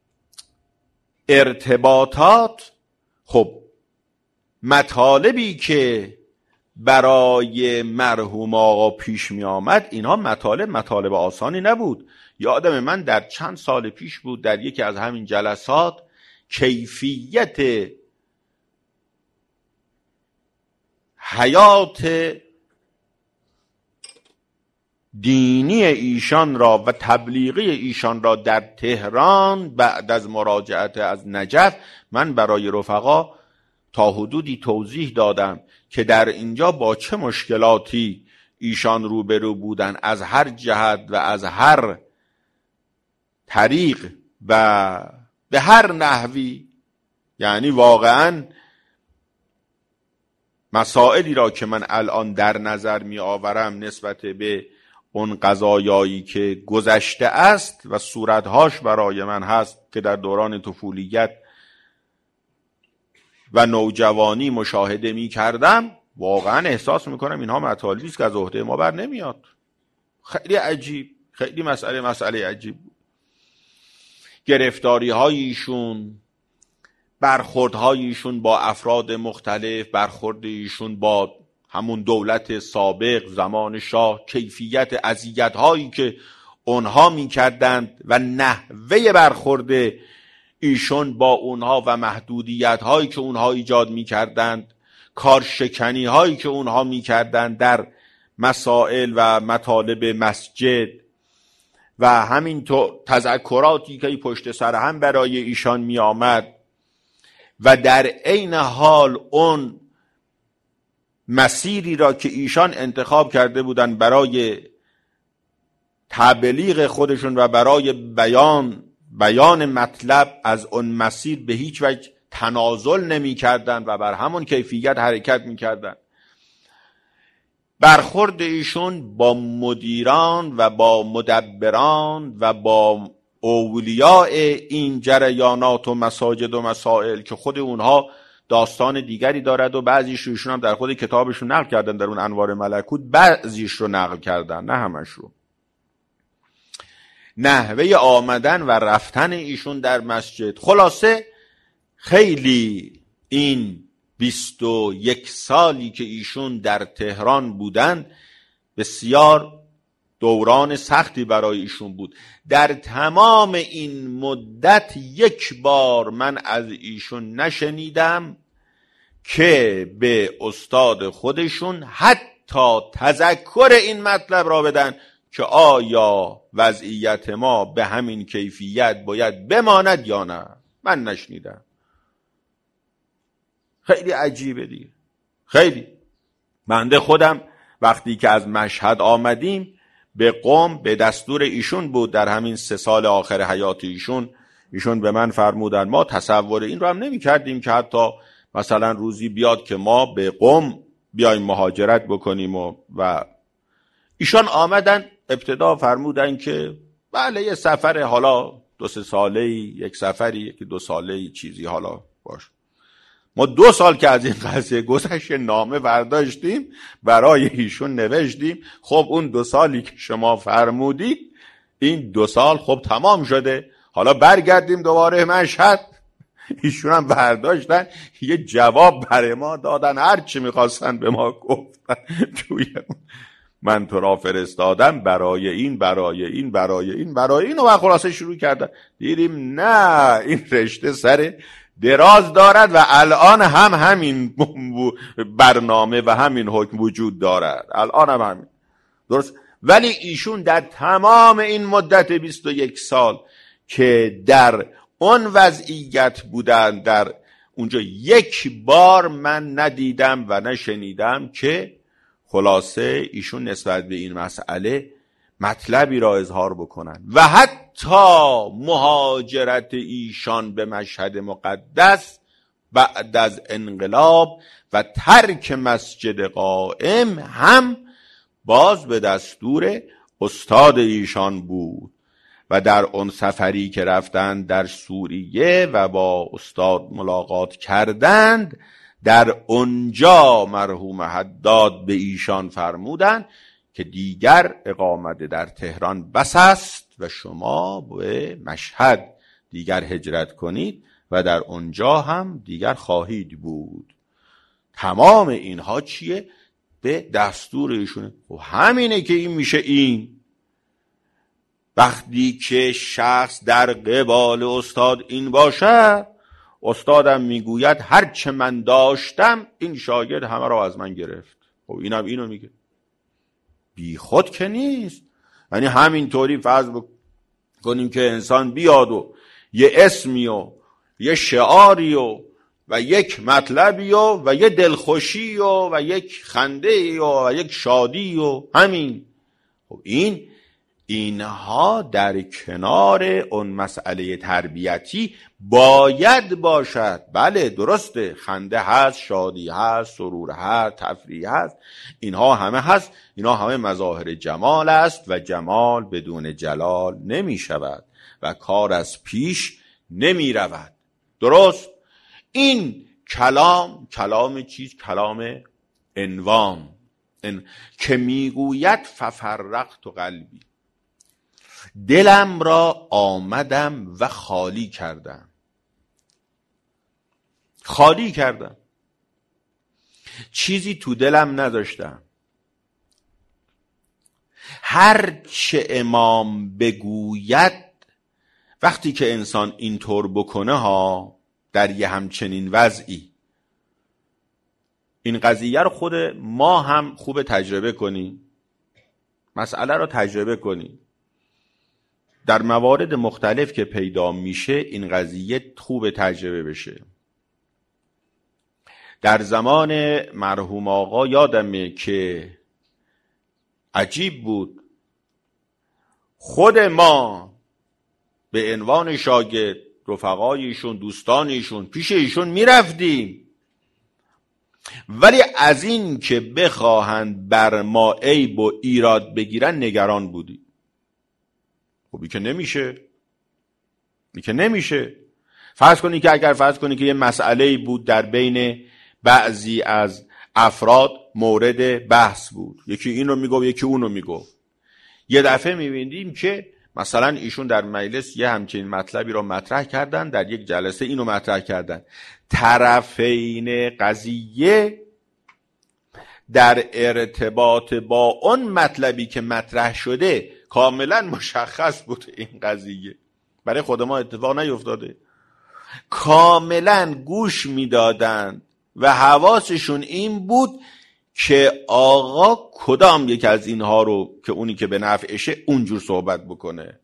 ارتباطات، خب مطالبی که برای مرحوم آقا پیش می آمد، اینها مطالب آسانی نبود. یادم من در چند سال پیش بود، در یکی از همین جلسات کیفیت حیات دینی ایشان را و تبلیغی ایشان را در تهران بعد از مراجعت از نجف من برای رفقا تا حدودی توضیح دادم که در اینجا با چه مشکلاتی ایشان روبرو بودن از هر جهت و از هر طریق و به هر نحوی. یعنی واقعا مسائلی را که من الان در نظر می آورم نسبت به اون قضایایی که گذشته است و صورتهاش برای من هست که در دوران طفولیت و نوجوانی مشاهده می کردم، واقعا احساس می کنم اینها مطالبی است که از عهده ما بر نمیاد. خیلی عجیب، خیلی مسئله عجیب بود. گرفتاری هایشون، برخوردهایشون با افراد مختلف، برخوردشون با همون دولت سابق زمان شاه، کیفیت اذیت هایی که اونها میکردند و نحوه برخورد ایشون با اونها و محدودیت هایی که اونها ایجاد میکردند، کارشکنی هایی که اونها میکردند در مسائل و مطالب مسجد و همینطور تذکراتی که پشت سر هم برای ایشان می آمد و در عین حال اون مسیری را که ایشان انتخاب کرده بودند برای تبلیغ خودشون و برای بیان مطلب، از اون مسیر به هیچ وجه تنازل نمی کردند و بر همون کیفیت حرکت می کردند. برخورد ایشون با مدیران و با مدبران و با اولیاء این جریانات و مساجد و مسائل که خود اونها داستان دیگری دارد و بعضیش روشون هم در خود کتابشون نقل کردن، در اون انوار ملکوت بعضیش رو نقل کردن، نه همش رو. نحوه آمدن و رفتن ایشون در مسجد، خلاصه خیلی این 21 سالی که ایشون در تهران بودند بسیار دوران سختی برای ایشون بود. در تمام این مدت یک بار من از ایشون نشنیدم که به استاد خودشون حتی تذکر این مطلب را بدن که آیا وضعیت ما به همین کیفیت باید بماند یا نه. من نشنیدم. خیلی عجیبه دیگه. خیلی. بنده خودم وقتی که از مشهد آمدیم به قم به دستور ایشون بود، در همین 3 سال آخر حیات ایشون به من فرمودن. ما تصور این رو هم نمی کردیم که حتی مثلا روزی بیاد که ما به قم بیایم مهاجرت بکنیم و ایشان آمدن ابتدا فرمودن که بله یه سفر حالا 2-3 ساله‌ای، یک سفری 1-2 ساله‌ای چیزی حالا باش. ما 2 سال که از این قضیه گذشت نامه برداشتیم برای ایشون نوشتیم خب اون 2 سالی که شما فرمودید این 2 سال خب تمام شده، حالا برگردیم دوباره مشهد. ایشون هم برداشتن یه جواب برای ما دادن، هر چی میخواستن به ما گفتن توی من تو را فرستادم برای این و خلاصه شروع کردن. دیدیم نه این رشته سر دراز دارد و الان هم همین برنامه و همین حکم وجود دارد، الان هم همین درست. ولی ایشون در تمام این مدت 21 سال که در اون وضعیت بودن در اونجا یک بار من ندیدم و نشنیدم که خلاصه ایشون نسبت به این مسئله مطلبی را اظهار بکنن. و حتی مهاجرت ایشان به مشهد مقدس بعد از انقلاب و ترک مسجد قائم هم باز به دستور استاد ایشان بود و در اون سفری که رفتند در سوریه و با استاد ملاقات کردند، در اونجا مرحوم حداد به ایشان فرمودند که دیگر اقامت در تهران بس است و شما به مشهد دیگر هجرت کنید و در اونجا هم دیگر خواهید بود. تمام اینها چیه؟ به دستور ایشونه. و همینه که این میشه این وقتی که شخص در قبال استاد این باشه، استادم میگوید هر چه من داشتم این شاگرد همه را از من گرفت. خب اینم اینو میگه، بی خود که نیست. یعنی همینطوری فرض کنیم که انسان بیاد و یه اسمی و یه شعاری و یک مطلبی و یه دلخوشی و یک خنده و یک شادی و همین. خب اینها در کنار اون مسئله تربیتی باید باشد. بله درسته، خنده هست، شادی هست، سرور هست، تفریح هست، اینها همه هست، اینها همه مظاهر جمال است و جمال بدون جلال نمی شود و کار از پیش نمی رود. درست؟ این کلام چیز؟ کلام انوام که میگوید ففرقت قلبی، دلم را آمدم و خالی کردم، چیزی تو دلم نداشتم. هر چه امام بگوید وقتی که انسان اینطور بکنه ها در یه همچنین وضعی، این قضیه رو خود ما هم خوب تجربه کنیم، مسئله رو تجربه کنیم. در موارد مختلف که پیدا میشه این قضیه خوب تجربه بشه. در زمان مرحوم آقا یادمه که عجیب بود، خود ما به عنوان شاگرد رفقایشون دوستانشون پیش ایشون میرفتیم، ولی از این که بخواهند بر ما عیب و ایراد بگیرن نگران بودیم. خب این که نمیشه. فرض کنی که یه مسئله بود در بین بعضی از افراد مورد بحث بود، یکی این رو میگفت یکی اون رو میگفت. یه دفعه میبینیم که مثلا ایشون در مجلس یه همچین مطلبی رو مطرح کردن، در یک جلسه اینو مطرح کردن، طرفین قضیه در ارتباط با اون مطلبی که مطرح شده کاملا مشخص بود این قضیه. برای خود ما اتفاق نیفتاده. کاملا گوش میدادند و حواسشون این بود که آقا کدام یک از اینها رو که اونی که به نفعشه اونجور صحبت بکنه،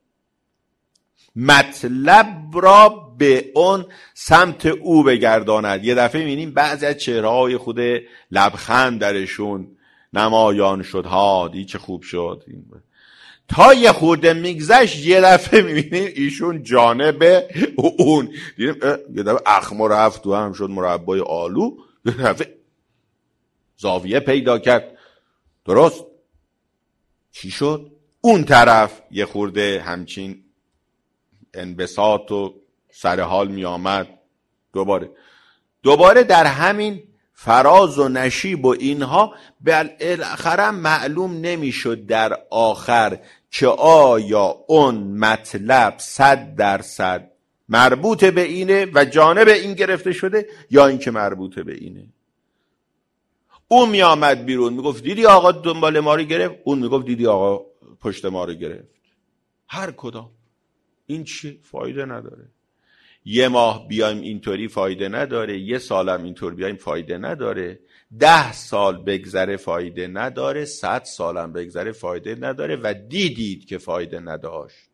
مطلب را به اون سمت او بگرداند. یه دفعه می‌بینیم بعضی از چهره‌های خود لبخند درشون نمایان شد، ها دی چه خوب شد. تا یه خورده میگذشت یه دفعه می‌بینیم ایشون جانب اون دیدیم یه دفعه اخم رفت تو هم شد مربای آلو، یه دفعه زاویه پیدا کرد. درست چی شد؟ اون طرف یه خورده همچین انبساط و سر حال می آمد. دوباره در همین فراز و نشیب و اینها بالاخره معلوم نمی شد در آخر که آیا اون مطلب 100% مربوط به اینه و جانب این گرفته شده یا این که مربوط به اینه. اون می آمد بیرون می گفت دیدی آقا دنبال ما رو گرفت، اون می گفت دیدی آقا پشت ما رو گرفت. هر کدام این چی؟ فایده نداره. یه ماه بیایم اینطوری فایده نداره، یه سالم اینطور بیایم فایده نداره، 10 سال بگذره فایده نداره، 100 سالم بگذره فایده نداره و دیدید که فایده نداشت.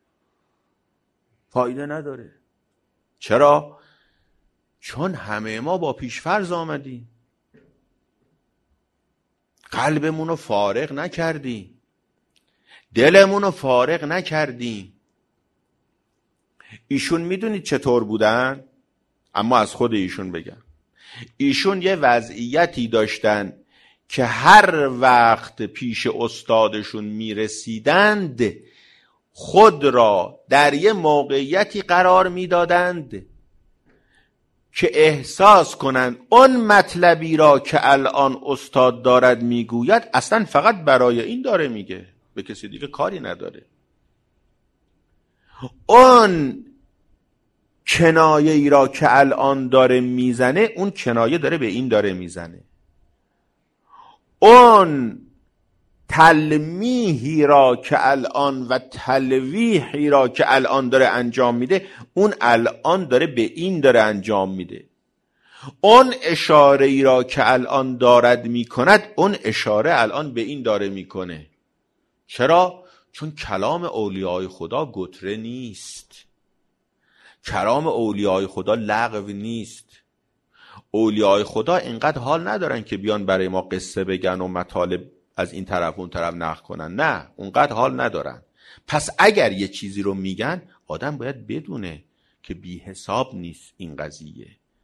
فایده نداره. چرا؟ چون همه ما با پیشفرض آمدیم، قلبمون رو فارغ نکردیم، دلمون رو فارغ نکردیم. ایشون میدونید چطور بودن؟ اما از خود ایشون بگم. ایشون یه وضعیتی داشتن که هر وقت پیش استادشون میرسیدند خود را در یه موقعیتی قرار میدادند که احساس کنند اون مطلبی را که الان استاد دارد میگوید اصلا فقط برای این داره میگه، به کسی دیگه کاری نداره. اون کنایه ای را که الان داره میزنه، اون کنایه داره به این داره میزنه. اون تلمیحی را که الان و تلویحی را که الان داره انجام میده، اون الان داره به این داره انجام میده. اون اشاره ای را که الان دارد میکند، اون اشاره الان به این داره میکنه. چرا؟ چون کلام اولیای خدا گتره نیست. کلام اولیای خدا لغو نیست. اولیای خدا اینقدر حال ندارن که بیان برای ما قصه بگن و مطالب از این طرف اون طرف نقل کنن. نه، اونقدر حال ندارن. پس اگر یه چیزی رو میگن آدم باید بدونه که بی حساب نیست این قضیه.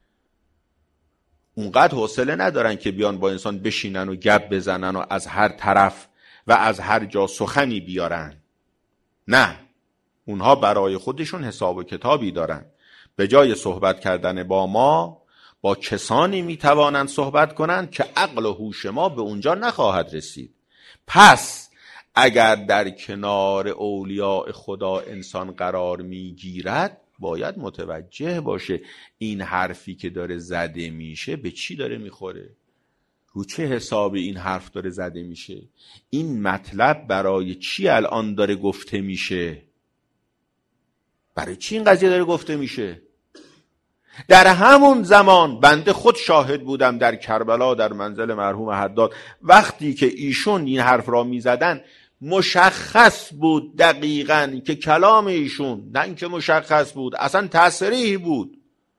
اونقدر حوصله ندارن که بیان با انسان بشینن و گپ بزنن و از هر طرف و از هر جا سخنی بیارن. نه، اونها برای خودشون حساب و کتابی دارن. به جای صحبت کردن با ما، با کسانی میتوانند صحبت کنند که عقل و هوش ما به اونجا نخواهد رسید. پس اگر در کنار اولیاء خدا انسان قرار میگیرد، باید متوجه باشه این حرفی که داره زده میشه به چی داره میخوره، رو چه حساب این حرف داره زده میشه، این مطلب برای چی الان داره گفته میشه، برای چی این قضیه داره گفته میشه. در همون زمان بنده خود شاهد بودم در کربلا در منزل مرحوم حداد، وقتی که ایشون این حرف را میزدن مشخص بود دقیقاً که کلام ایشون، نه اینکه مشخص بود، اصلا تصریح بود،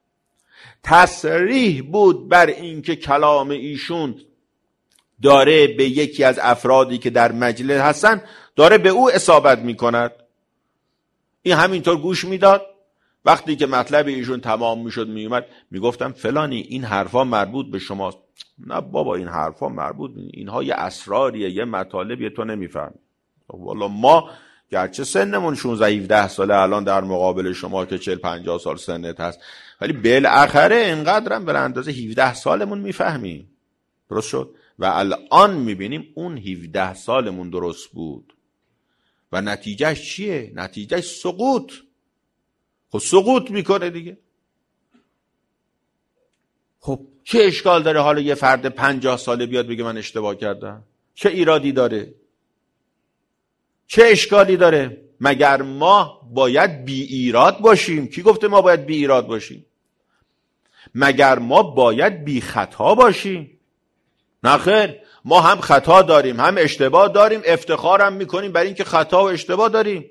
تصریح بود بر این که کلام ایشون داره به یکی از افرادی که در مجلس هستن داره به او اصابت میکند. این همینطور گوش میداد. وقتی که مطلب ایشون تمام میشد میومد میگفتم فلانی این حرفا مربوط به شماست. نه بابا این حرفا مربوط، اینها یه اسراریه، یه مطالبیه، تو نمیفهمی. والا ما گرچه سنمون 16-17 ساله الان در مقابل شما که 40-50 سال سنت هست، ولی بالاخره اینقدرم به اندازه 17 سالمون میفهمیم. درست شد؟ و الان میبینیم اون 17 سالمون درست بود و نتیجهش چیه؟ نتیجهش سقوط. خب سقوط میکنه دیگه. خب چه اشکال داره حالا یه فرد 50 ساله بیاد بگه من اشتباه کردم؟ چه ایرادی داره؟ چه اشکالی داره؟ مگر ما باید بی ایراد باشیم؟ کی گفته ما باید بی ایراد باشیم؟ مگر ما باید بی خطا باشیم؟ نه خیر، ما هم خطا داریم هم اشتباه داریم، افتخارم میکنیم برای اینکه خطا و اشتباه داریم،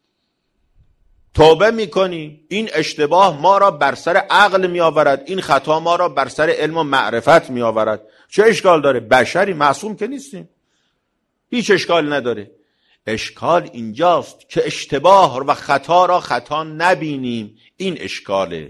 توبه میکنیم. این اشتباه ما را بر سر عقل میآورد، این خطا ما را بر سر علم و معرفت میآورد. چه اشکال داره؟ بشری، معصوم که نیستیم، هیچ اشکال نداره. اشکال اینجاست که اشتباه و خطا را خطا نبینیم، این اشکاله.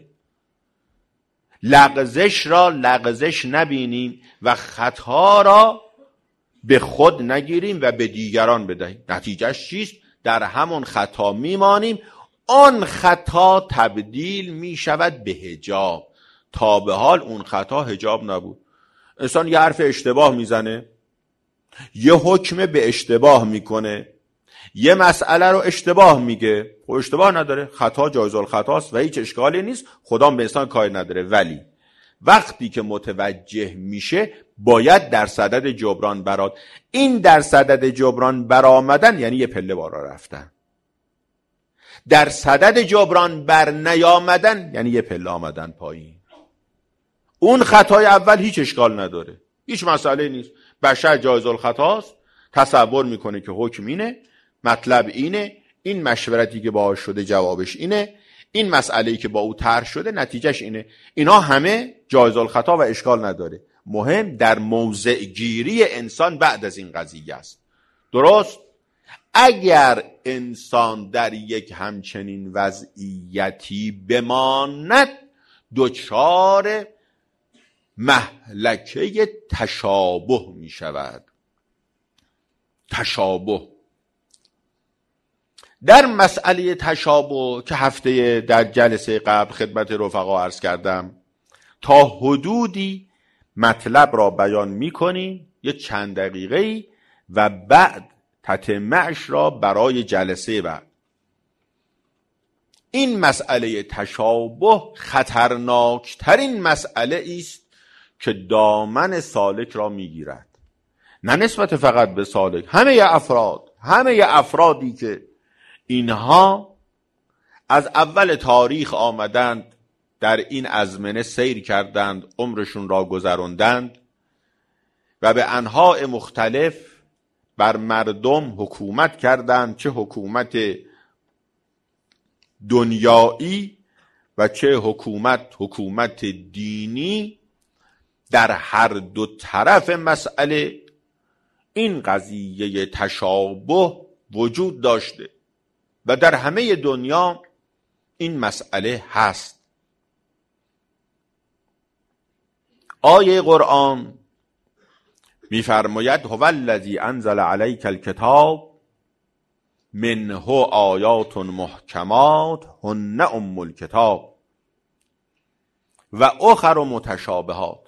لغزش را لغزش نبینیم و خطا را به خود نگیریم و به دیگران بدهیم. نتیجهش چیست؟ در همون خطا میمانیم، آن خطا تبدیل میشود به حجاب. تا به حال اون خطا حجاب نبود. انسان یه حرف اشتباه میزنه، یه حکم به اشتباه میکنه، یه مسئله رو اشتباه میگه، خب اشتباه نداره، خطا جایز الخطاست و هیچ اشکالی نیست، خدا به انسان کاری نداره. ولی وقتی که متوجه میشه باید در صدد جبران برآمد. این در صدد جبران برآمدن یعنی یه پله بالا رفتن. در صدد جبران بر نیامدن یعنی یه پله آمدن پایین. اون خطای اول هیچ اشکال نداره، هیچ مسئله نیست، بشر جایز الخطاست، تصور میکنه که حکم اینه، مطلب اینه، این مشورتی که باهاش شده جوابش اینه، این مسئله‌ای که با او طرح شده نتیجهش اینه. اینا همه جایز الخطا و اشکال نداره. مهم در موضع گیری انسان بعد از این قضیه است. درست؟ اگر انسان در یک همچنین وضعیتی بماند دچار مهلکه تشابه می شود. تشابه در مسئله تشابه که هفته در جلسه قبل خدمت رفقا عرض کردم، تا حدودی مطلب را بیان می کنیم یه چند دقیقه‌ای و بعد تتمه‌اش را برای جلسه بعد. این مسئله تشابه خطرناکترین مسئله است که دامن سالک را میگیرد. نه نسبت فقط به سالک، همه افرادی که اینها از اول تاریخ آمدند، در این ازمنه سیر کردند، عمرشون را گذراندند و به انواع مختلف بر مردم حکومت کردند، چه حکومت دنیایی و چه حکومت دینی. در هر دو طرف مسئله این قضیه تشابه وجود داشته و در همه دنیا این مسئله هست. آیه قرآن می‌فرماید هو الذی انزل علیک الکتاب منه آیات محکمات هن ام الکتاب و اخر متشابهات.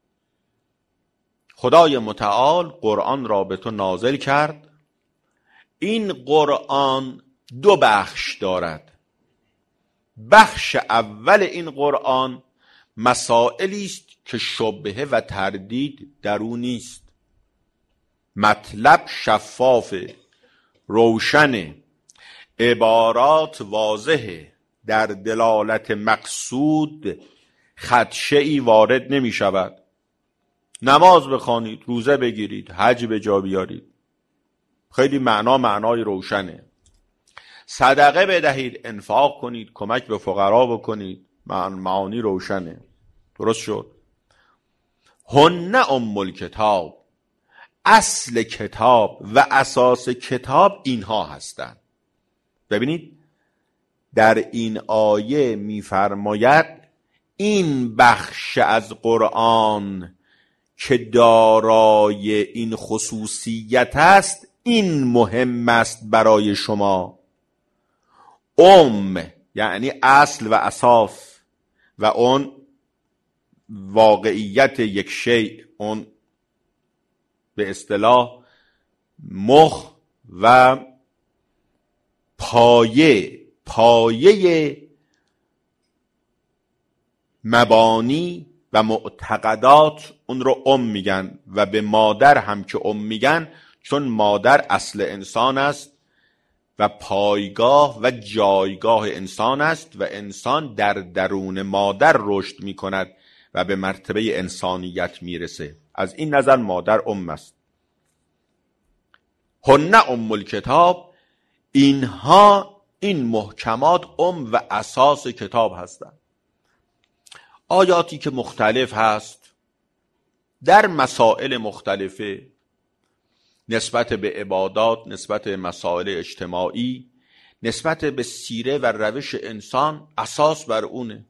خدای متعال قرآن را به تو نازل کرد. این قرآن دو بخش دارد. بخش اول این قرآن مسائلی است که شبهه و تردید در او نیست. مطلب شفافه، روشن، عبارات واضحه، در دلالت مقصود خدشه‌ای وارد نمی شود. نماز بخوانید، روزه بگیرید، حج به جا بیارید، خیلی معنای روشنه. صدقه بدهید، انفاق کنید، کمک به فقرا بکنید، معانی روشنه. درست شد؟ هن ام الکتاب، اصل کتاب و اساس کتاب اینها هستند. ببینید در این آیه می‌فرماید این بخش از قرآن که دارای این خصوصیت است، این مهم است برای شما. یعنی اصل و اساس و اون واقعیت یک شیء، اون به اصطلاح مخ و پایه مبانی و معتقدات اون رو میگن و به مادر هم که میگن، چون مادر اصل انسان است و پایگاه و جایگاه انسان است و انسان در درون مادر رشد می کند و به مرتبه انسانیت می رسه. از این نظر مادر است. هن الکتاب، اینها، این محکمات و اساس کتاب هستند. آیاتی که مختلف هست در مسائل مختلفه، نسبت به عبادات، نسبت به مسائل اجتماعی، نسبت به سیره و روش انسان، اساس بر اونه.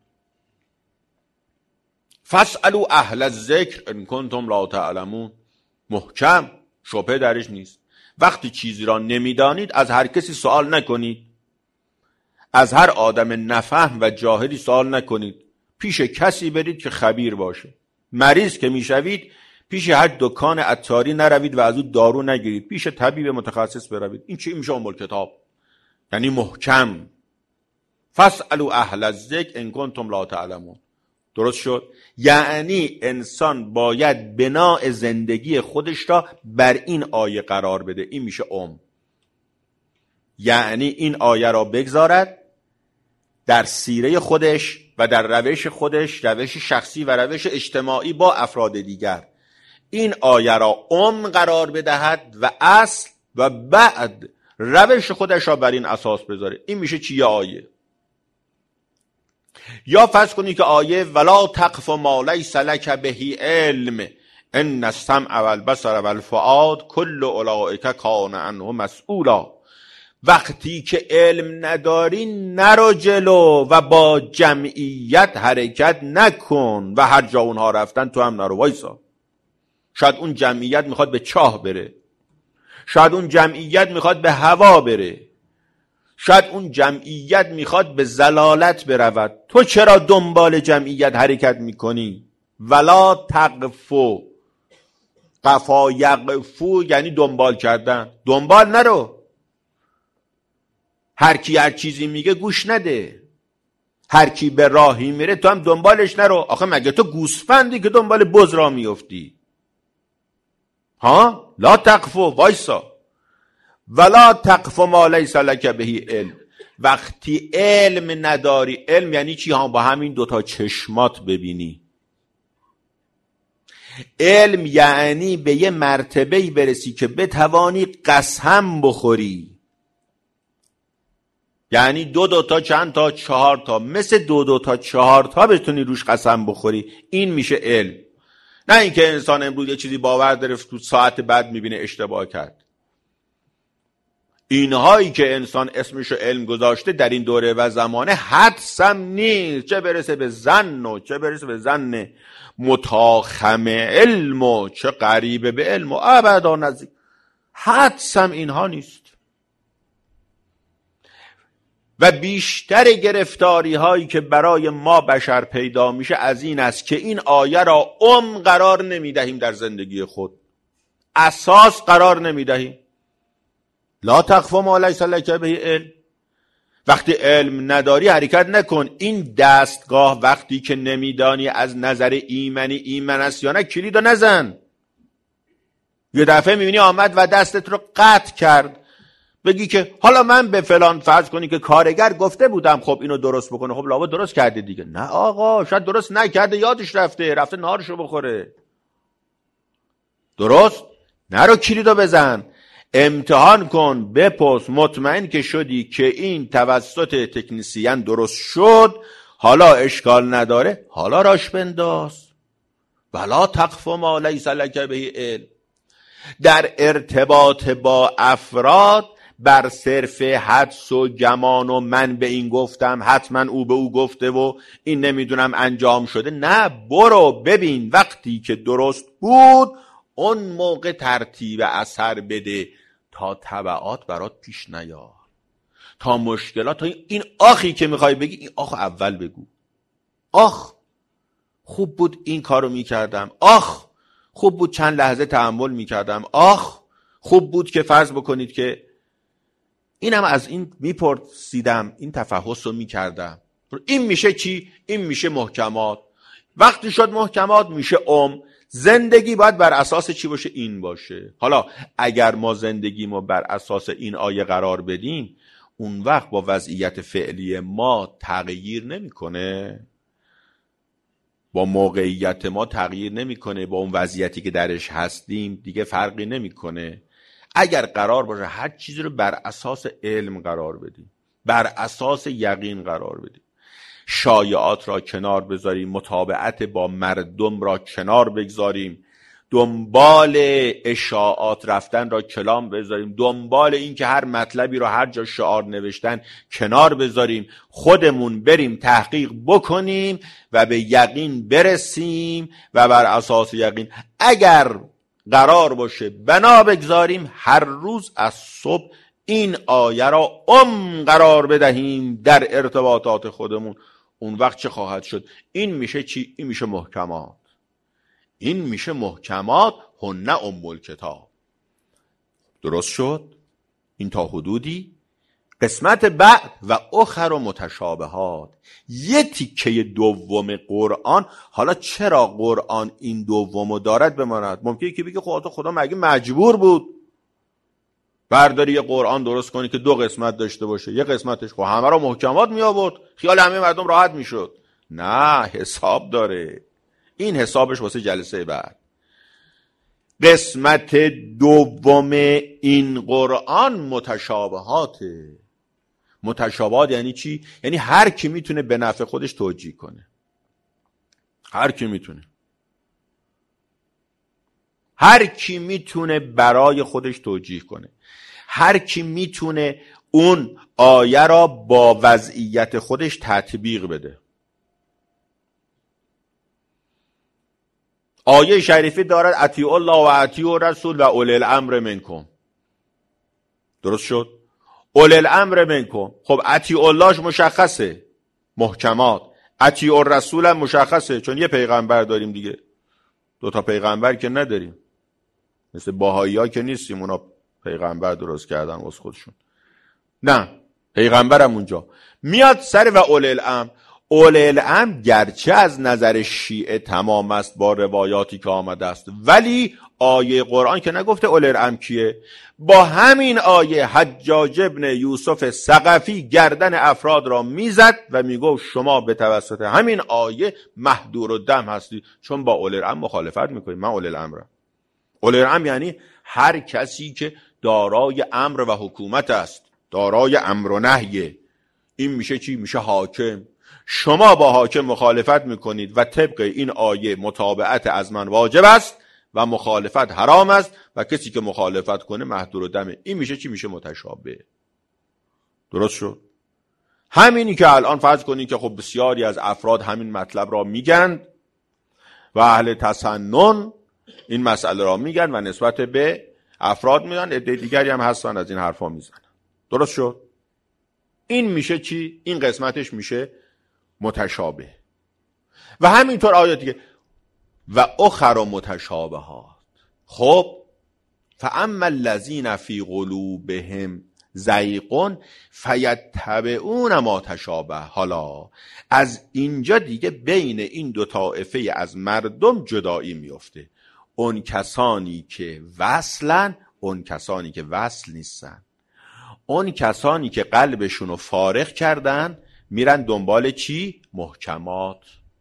فاسألوا اهل الذکر ان کنتم لا تعلمون، محکم، شبهه درش نیست. وقتی چیزی را نمیدانید از هر کسی سوال نکنید، از هر آدم نفهم و جاهلی سوال نکنید، پیش کسی برید که خبیر باشه. مریض که میشوید پیش هر دکان عطاری نروید و از او دارو نگیرید، پیش طبیب متخصص بروید. این چی میشه؟ ام کتاب، یعنی محکم. فاسألوا اهل الذکر ان کنتم لا تعلمون. درست شد؟ یعنی انسان باید بناء زندگی خودش را بر این آیه قرار بده. این میشه یعنی این آیه را بگذارد در سیره خودش و در روش خودش، روش شخصی و روش اجتماعی با افراد دیگر، این آیه را قرار بدهد و اصل و بعد روش خودش را بر این اساس بذاره. این میشه چیه آیه؟ یا فرض کنی که آیه ولا تقف ما لیس لک به علم ان السمع والبصر والفؤاد کل اولئک کان عنه مسئولا. وقتی که علم نداری نرو جلو و با جمعیت حرکت نکن و هر جا اونها رفتن تو هم نرو وایسا. شاید اون جمعیت میخواد به چاه بره، شاید اون جمعیت میخواد به هوا بره، شاید اون جمعیت میخواد به ضلالت برود. تو چرا دنبال جمعیت حرکت میکنی؟ ولا تقفو، قفا یقفو یعنی دنبال کردن. دنبال نرو. هر کی هر چیزی میگه گوش نده. هر کی به راهی میره تو هم دنبالش نرو. آخه مگه تو گوسفندی که دنبال بز را میفتی؟ ها؟ لا تقفو، وایسا. ولا تقف ما لیس لک به علم. وقتی علم نداری، علم یعنی چی؟ ها، با همین دوتا چشمات ببینی. علم یعنی به یه مرتبه‌ای برسی که بتوانی قسم بخوری. یعنی دو تا، چند تا، 4 تا، مثل 2 تا 4 تا بتونی روش قسم بخوری. این میشه علم. نه اینکه انسان امروز یه چیزی باور داره تو ساعت بعد میبینه اشتباه کرد. اینهایی که انسان اسمشو علم گذاشته در این دوره و زمانه حدسم نیست، چه برسه به ظن و چه برسه به ظن متاخم علم و چه قریبه به علم و ابدا نزدیک. حدسم اینها نیست. و بیشتر گرفتاری هایی که برای ما بشر پیدا میشه از این است که این آیه را قرار نمیدهیم در زندگی خود، اساس قرار نمیدهیم. لا تقف ما لیس لک به علم. وقتی علم نداری حرکت نکن. این دستگاه وقتی که نمیدانی از نظر ایمنی ایمن است یا نه، کلیدو نزن. یه دفعه میبینی آمد و دستت رو قطع کرد، بگی که حالا من به فلان، فرض کنی که کارگر گفته بودم خب اینو درست بکنه، خب لابد درست کرده دیگه. نه آقا، شاید درست نکرده، یادش رفته نهارشو بخوره. درست نرو کلیدو بزن. امتحان کن، بپرس، مطمئن که شدی که این توسط تکنسین درست شد، حالا اشکال نداره، حالا راش بنداز. ولا تقف ما لیس لک به علم. در ارتباط با افراد بر صرف حدس و گمان و من به این گفتم حتما او به او گفته و این نمیدونم انجام شده، نه، برو ببین وقتی که درست بود اون موقع ترتیب اثر بده تا تبعات برات پیش نیاد، تا مشکلات، تا این آخی که میخوای بگی، این آخ اول بگو. آخ خوب بود این کارو میکردم، آخ خوب بود چند لحظه تأمل میکردم، آخ خوب بود که فرض بکنید که اینم از این میپرسیدم، این تفحص رو میکردم. این میشه چی؟ این میشه محکمات. وقتی شد محکمات میشه زندگی باید بر اساس چی باشه؟ این باشه. حالا اگر ما زندگیمو بر اساس این آیه قرار بدیم، اون وقت با وضعیت فعلی ما تغییر نمیکنه، با موقعیت ما تغییر نمیکنه، با اون وضعیتی که درش هستیم دیگه فرقی نمیکنه. اگر قرار باشه هر چیزی رو بر اساس علم قرار بدیم، بر اساس یقین قرار بدیم، شایعات را کنار بذاریم، متابعت با مردم را کنار بگذاریم، دنبال اشاعات رفتن را کلام بذاریم، دنبال این که هر مطلبی را هر جا شعار نوشتن کنار بذاریم، خودمون بریم تحقیق بکنیم و به یقین برسیم و بر اساس یقین اگر قرار باشه بنا بگذاریم، هر روز از صبح این آیه را قرار بدهیم در ارتباطات خودمون، اون وقت چه خواهد شد؟ این میشه چی؟ این میشه محکمات. این میشه محکمات هن الکتاب. درست شد؟ این تا حدودی. قسمت بعد و اخر و متشابهات، یه تیکه دوم قرآن. حالا چرا قرآن این دومو دارد بماند؟ ممکنه که بگه خدا مگه مجبور بود برداری یه قرآن درست کنی که دو قسمت داشته باشه؟ یه قسمتش خب همه را محکمات می آورد، خیال همه مردم راحت می شد. نه، حساب داره. این حسابش واسه جلسه بعد. قسمت دوم این قرآن متشابهاته. متشابهات یعنی چی؟ یعنی هر کی میتونه به نفع خودش توجیه کنه. هر کی میتونه. هر کی میتونه برای خودش توجیه کنه. هر کی میتونه اون آیه را با وضعیت خودش تطبیق بده. آیه شریفی دارد اطیعوا الله و اطیعوا الرسول و اولی الامر منکم. درست شد؟ اولی الامر منکم. خب اطیعوا اللهش مشخصه، محکمات. اطیعوا الرسول هم مشخصه، چون یه پیغمبر داریم دیگه. دو تا پیغمبر که نداریم، مثل باهایی‌ها که نیستیم اونا پیغمبر درست کردن واسه خودشون. نه، پیغمبرم اونجا میاد سر و اولی الامر. اولی الامر گرچه از نظر شیعه تمام است با روایاتی که آمده است، ولی آیه قرآن که نگفته اولی الامر کیه. با همین آیه حجاج ابن یوسف ثقفی گردن افراد را میزد و میگفت شما به توسط همین آیه محدور الدم هستی، چون با اولی الامر مخالفت میکنید. من اولی الامرم. اولی الامر یعنی هر کسی که دارای امر و حکومت است، دارای امر و نهیه. این میشه چی؟ میشه حاکم. شما با حاکم مخالفت میکنید و طبق این آیه متابعت از من واجب است و مخالفت حرام است و کسی که مخالفت کنه محدور الدمه. این میشه چی؟ میشه متشابه. درست شد؟ همینی که الان فرض کنید که خب بسیاری از افراد همین مطلب را میگن و اهل تسنن این مسئله را میگن و نسبت به افراد میگن، عده دیگری هم هستن از این حرفا میزنن. درست شد؟ این میشه چی؟ این قسمتش میشه متشابه. و همینطور آیات دیگه و اخر متشابهات. خب فاما الذین فی قلوبهم زیغ فیتبعون ما تشابه. حالا از اینجا دیگه بین این دو طایفه از مردم جدایی میفته. اون کسانی که وصلن، اون کسانی که وصل نیستن. اون کسانی که قلبشونو فارغ کردن میرن دنبال چی؟ محکمات.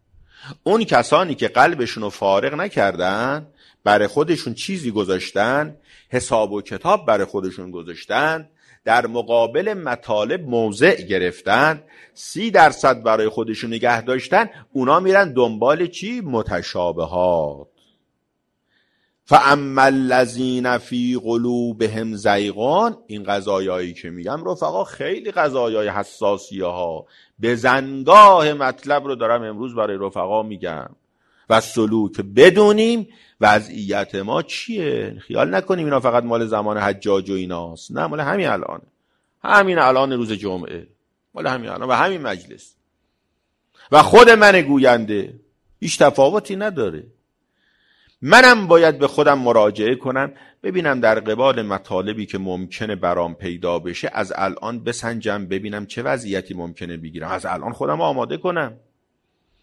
اون کسانی که قلبشونو فارغ نکردن، برای خودشون چیزی گذاشتن، حساب و کتاب برای خودشون گذاشتن، در مقابل مطالب موضع گرفتن، 30% برای خودشون نگه داشتن، اونا میرن دنبال چی؟ متشابهات. فاما الذین فی قلوبهم زیغ. این قضایایی که میگم رفقا خیلی قضایای حساسیه ها. به زنگاه مطلب رو دارم امروز برای رفقا میگم و سلوک بدونیم وضعیت ما چیه. خیال نکنیم اینا فقط مال زمان حجاج و ایناست. نه، مال همین الان. همین الان روز جمعه، مال همین الان و همین مجلس و خود من گوینده. هیچ تفاوتی نداره. منم باید به خودم مراجعه کنم، ببینم در قبال مطالبی که ممکنه برام پیدا بشه از الان بسنجم، ببینم چه وضعیتی ممکنه بگیرم، از الان خودم آماده کنم.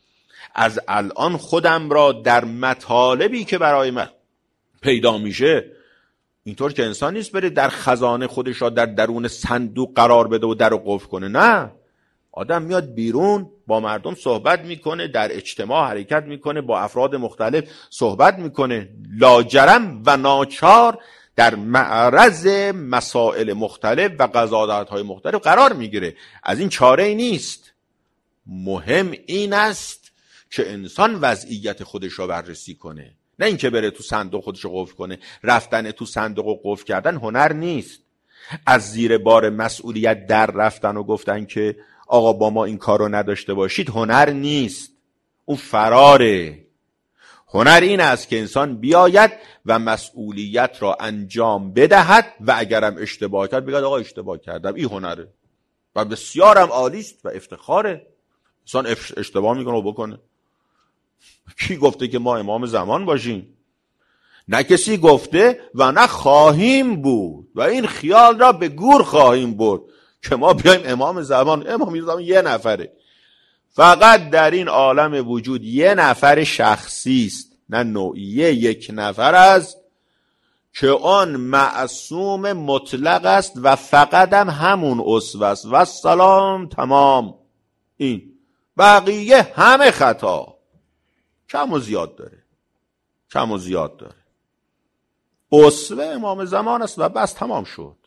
از الان خودم را در مطالبی که برای من پیدا میشه، اینطور که انسان نیست بره در خزانه خودش را در درون صندوق قرار بده و در رو قفل کنه. نه، آدم میاد بیرون، با مردم صحبت میکنه، در اجتماع حرکت میکنه، با افراد مختلف صحبت میکنه، لاجرم و ناچار در معرض مسائل مختلف و قضاوت‌های مختلف قرار میگیره. از این چاره ای نیست. مهم این است که انسان وضعیت خودش را بررسی کنه، نه اینکه بره تو صندوق خودش رو قفل کنه. رفتن تو صندوق و قفل کردن هنر نیست. از زیر بار مسئولیت در رفتن و گفتن که آقا با ما این کار رو نداشته باشید هنر نیست، اون فراره. هنر این است که انسان بیاید و مسئولیت را انجام بدهد و اگرم اشتباه کرد بگه آقا اشتباه کردم. این هنره و بسیارم عالی است و افتخاره. انسان اشتباه میکنه و بکنه. کی گفته که ما امام زمان باشیم؟ نه کسی گفته و نه خواهیم بود و این خیال را به گور خواهیم برد که ما بیایم امام زمان. امام زمان یه نفره، فقط در این عالم وجود یه نفر شخصی است، نه نوعیه، یک نفر است که آن معصوم مطلق است و فقط هم همون اسوه است و سلام تمام. این بقیه همه خطا، کم و زیاد داره، کم و زیاد داره. اسوه امام زمان است و بس تمام شد.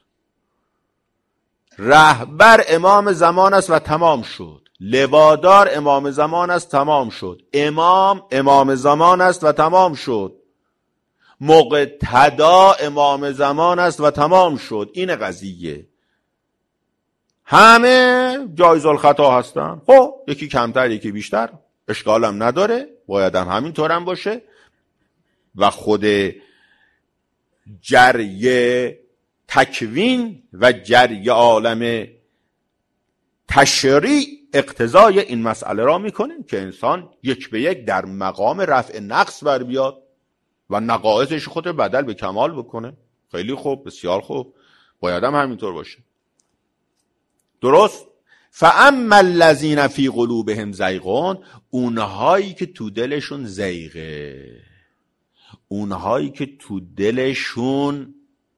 رهبر امام زمان است و تمام شد. لوادار امام زمان است، تمام شد. امام زمان است و تمام شد. مقتدا امام زمان است و تمام شد. این قضیه. همه جایز الخطا هستن. خب یکی کمتر یکی بیشتر اشکالم نداره، باید هم همینطور هم باشه. و خود جری تکوین و جری عالم تشریع اقتضای این مسئله را میکنه که انسان یک به یک در مقام رفع نقص بر بیاد و نقایصش خود بدل به کمال بکنه. خیلی خوب، بسیار خوب، باید هم همینطور باشه. درست؟ فاما الذین فی قلوبهم زیغ، اونهایی که تو دلشون زیغه، اونهایی که تو دلشون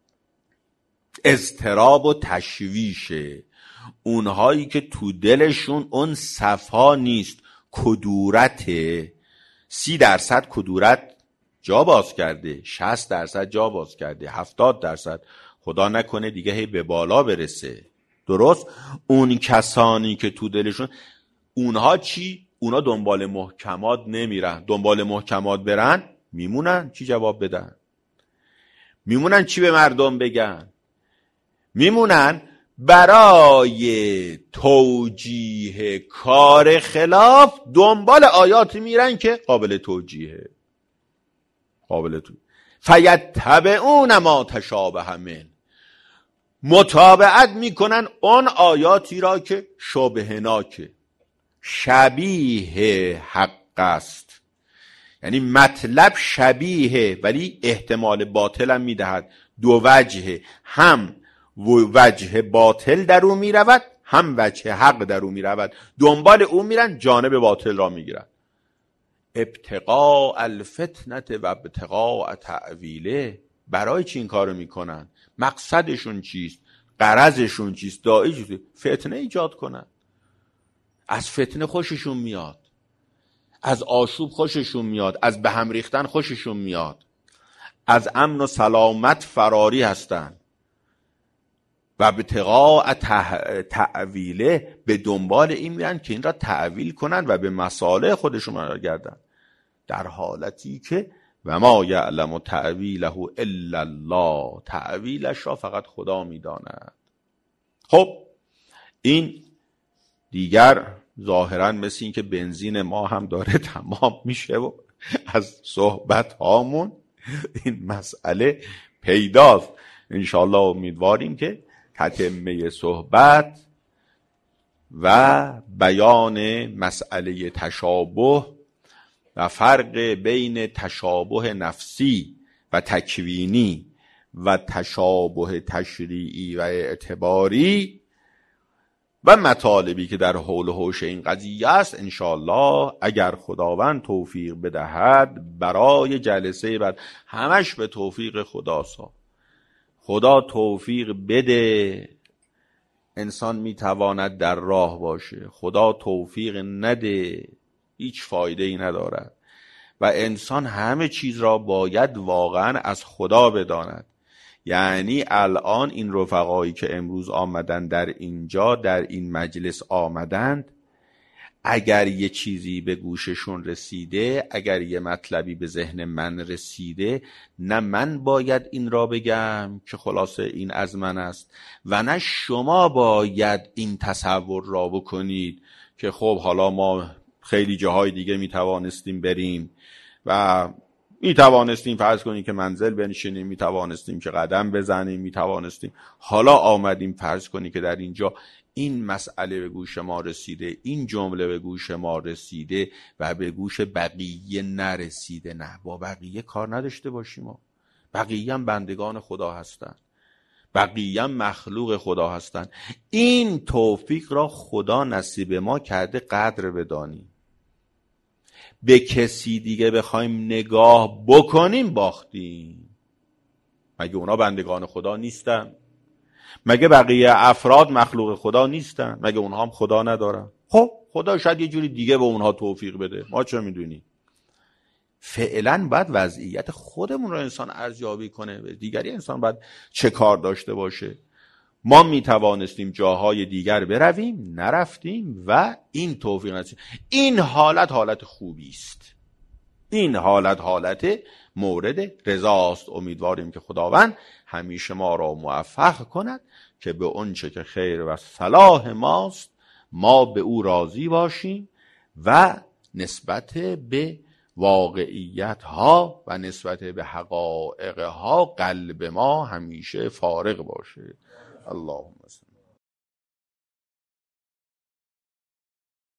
اضطراب و تشویشه، اونهایی که تو دلشون اون صفا نیست، کدورته. 30% کدورت جا باز کرده، 60% جا باز کرده، 70% خدا نکنه دیگه هی به بالا برسه. درست؟ اون کسانی که تو دلشون، اونها چی؟ اونها دنبال محکمات نمیرن. دنبال محکمات برن میمونن چی جواب بدن؟ میمونن چی به مردم بگن؟ میمونن برای توجیه کار خلاف دنبال آیاتی میرن که قابل توجیهه، قابل توجیه. فیتبعون ما تشابه من، متابعت میکنن اون آیاتی را که شابهناکه، شبیه حق است. یعنی مطلب شبیه ولی احتمال باطل هم میدهد. دو وجه، هم وجه باطل در او میرود، هم وجه حق در او میرود. دنبال او میرن، جانب باطل را میگیرن. ابتقاء الفتنه و ابتقاء تعویله. برای چی این کارو میکنن؟ مقصدشون چیست؟ غرضشون چیست؟ داعی چیست؟ فتنه ایجاد کنن. از فتنه خوششون میاد، از آشوب خوششون میاد، از به هم ریختن خوششون میاد، از امن و سلامت فراری هستن و ابتغاء تعویله، به دنبال این میرن که این را تعویل کنن و به مصالح خودشون برگردن، در حالتی که و ما یعلم تعویله الا الله، تعویلش را فقط خدا میداند. خب این دیگر ظاهرا مثل این که بنزین ما هم داره تمام میشه و از صحبت هامون این مسئله پیداست. انشاءالله امیدواریم که تتمه صحبت و بیان مسئله تشابه و فرق بین تشابه نفسی و تکوینی و تشابه تشریعی و اعتباری و مطالبی که در حول و حوش این قضیه است، انشاءالله اگر خداوند توفیق بدهد برای جلسه بعد، همش به توفیق خداست. خدا توفیق بده انسان میتواند در راه باشه، خدا توفیق نده هیچ فایده ای ندارد و انسان همه چیز را باید واقعا از خدا بداند. یعنی الان این رفقایی که امروز آمدن در اینجا در این مجلس آمدند، اگر یه چیزی به گوششون رسیده، اگر یه مطلبی به ذهن من رسیده، نه من باید این را بگم که خلاصه این از من است و نه شما باید این تصور را بکنید که خب حالا ما خیلی جاهای دیگه میتوانستیم بریم و میتوانستیم فرض کنیم که منزل بنشینیم، میتوانستیم که قدم بزنیم، میتوانستیم، حالا آمدیم فرض کنیم که در اینجا این مسئله به گوش ما رسیده، این جمله به گوش ما رسیده و به گوش بقیه نرسیده. نه، با بقیه کار نداشته باشیم. بقیه هم بندگان خدا هستند، بقیه هم مخلوق خدا هستند. این توفیق را خدا نصیب ما کرده، قدر بدانیم. به کسی دیگه بخوایم نگاه بکنیم باختیم. مگه اونا بندگان خدا نیستن؟ مگه بقیه افراد مخلوق خدا نیستن؟ مگه اونها هم خدا ندارن؟ خب خدا شاید یه جوری دیگه به اونها توفیق بده، ما چه میدونیم؟ فعلا باید وضعیت خودمون رو انسان ارزیابی کنه، دیگری انسان باید چه کار داشته باشه. ما میتوانستیم جاهای دیگر برویم، نرفتیم و این توفیق نصیب. این حالت خوبی است، این حالت مورد رضاست. امیدواریم که خداوند همیشه ما را موفق کند که به اونچه که خیر و صلاح ماست ما به او راضی باشیم و نسبت به واقعیت ها و نسبت به حقایق ها قلب ما همیشه فارغ باشه. اللهم صل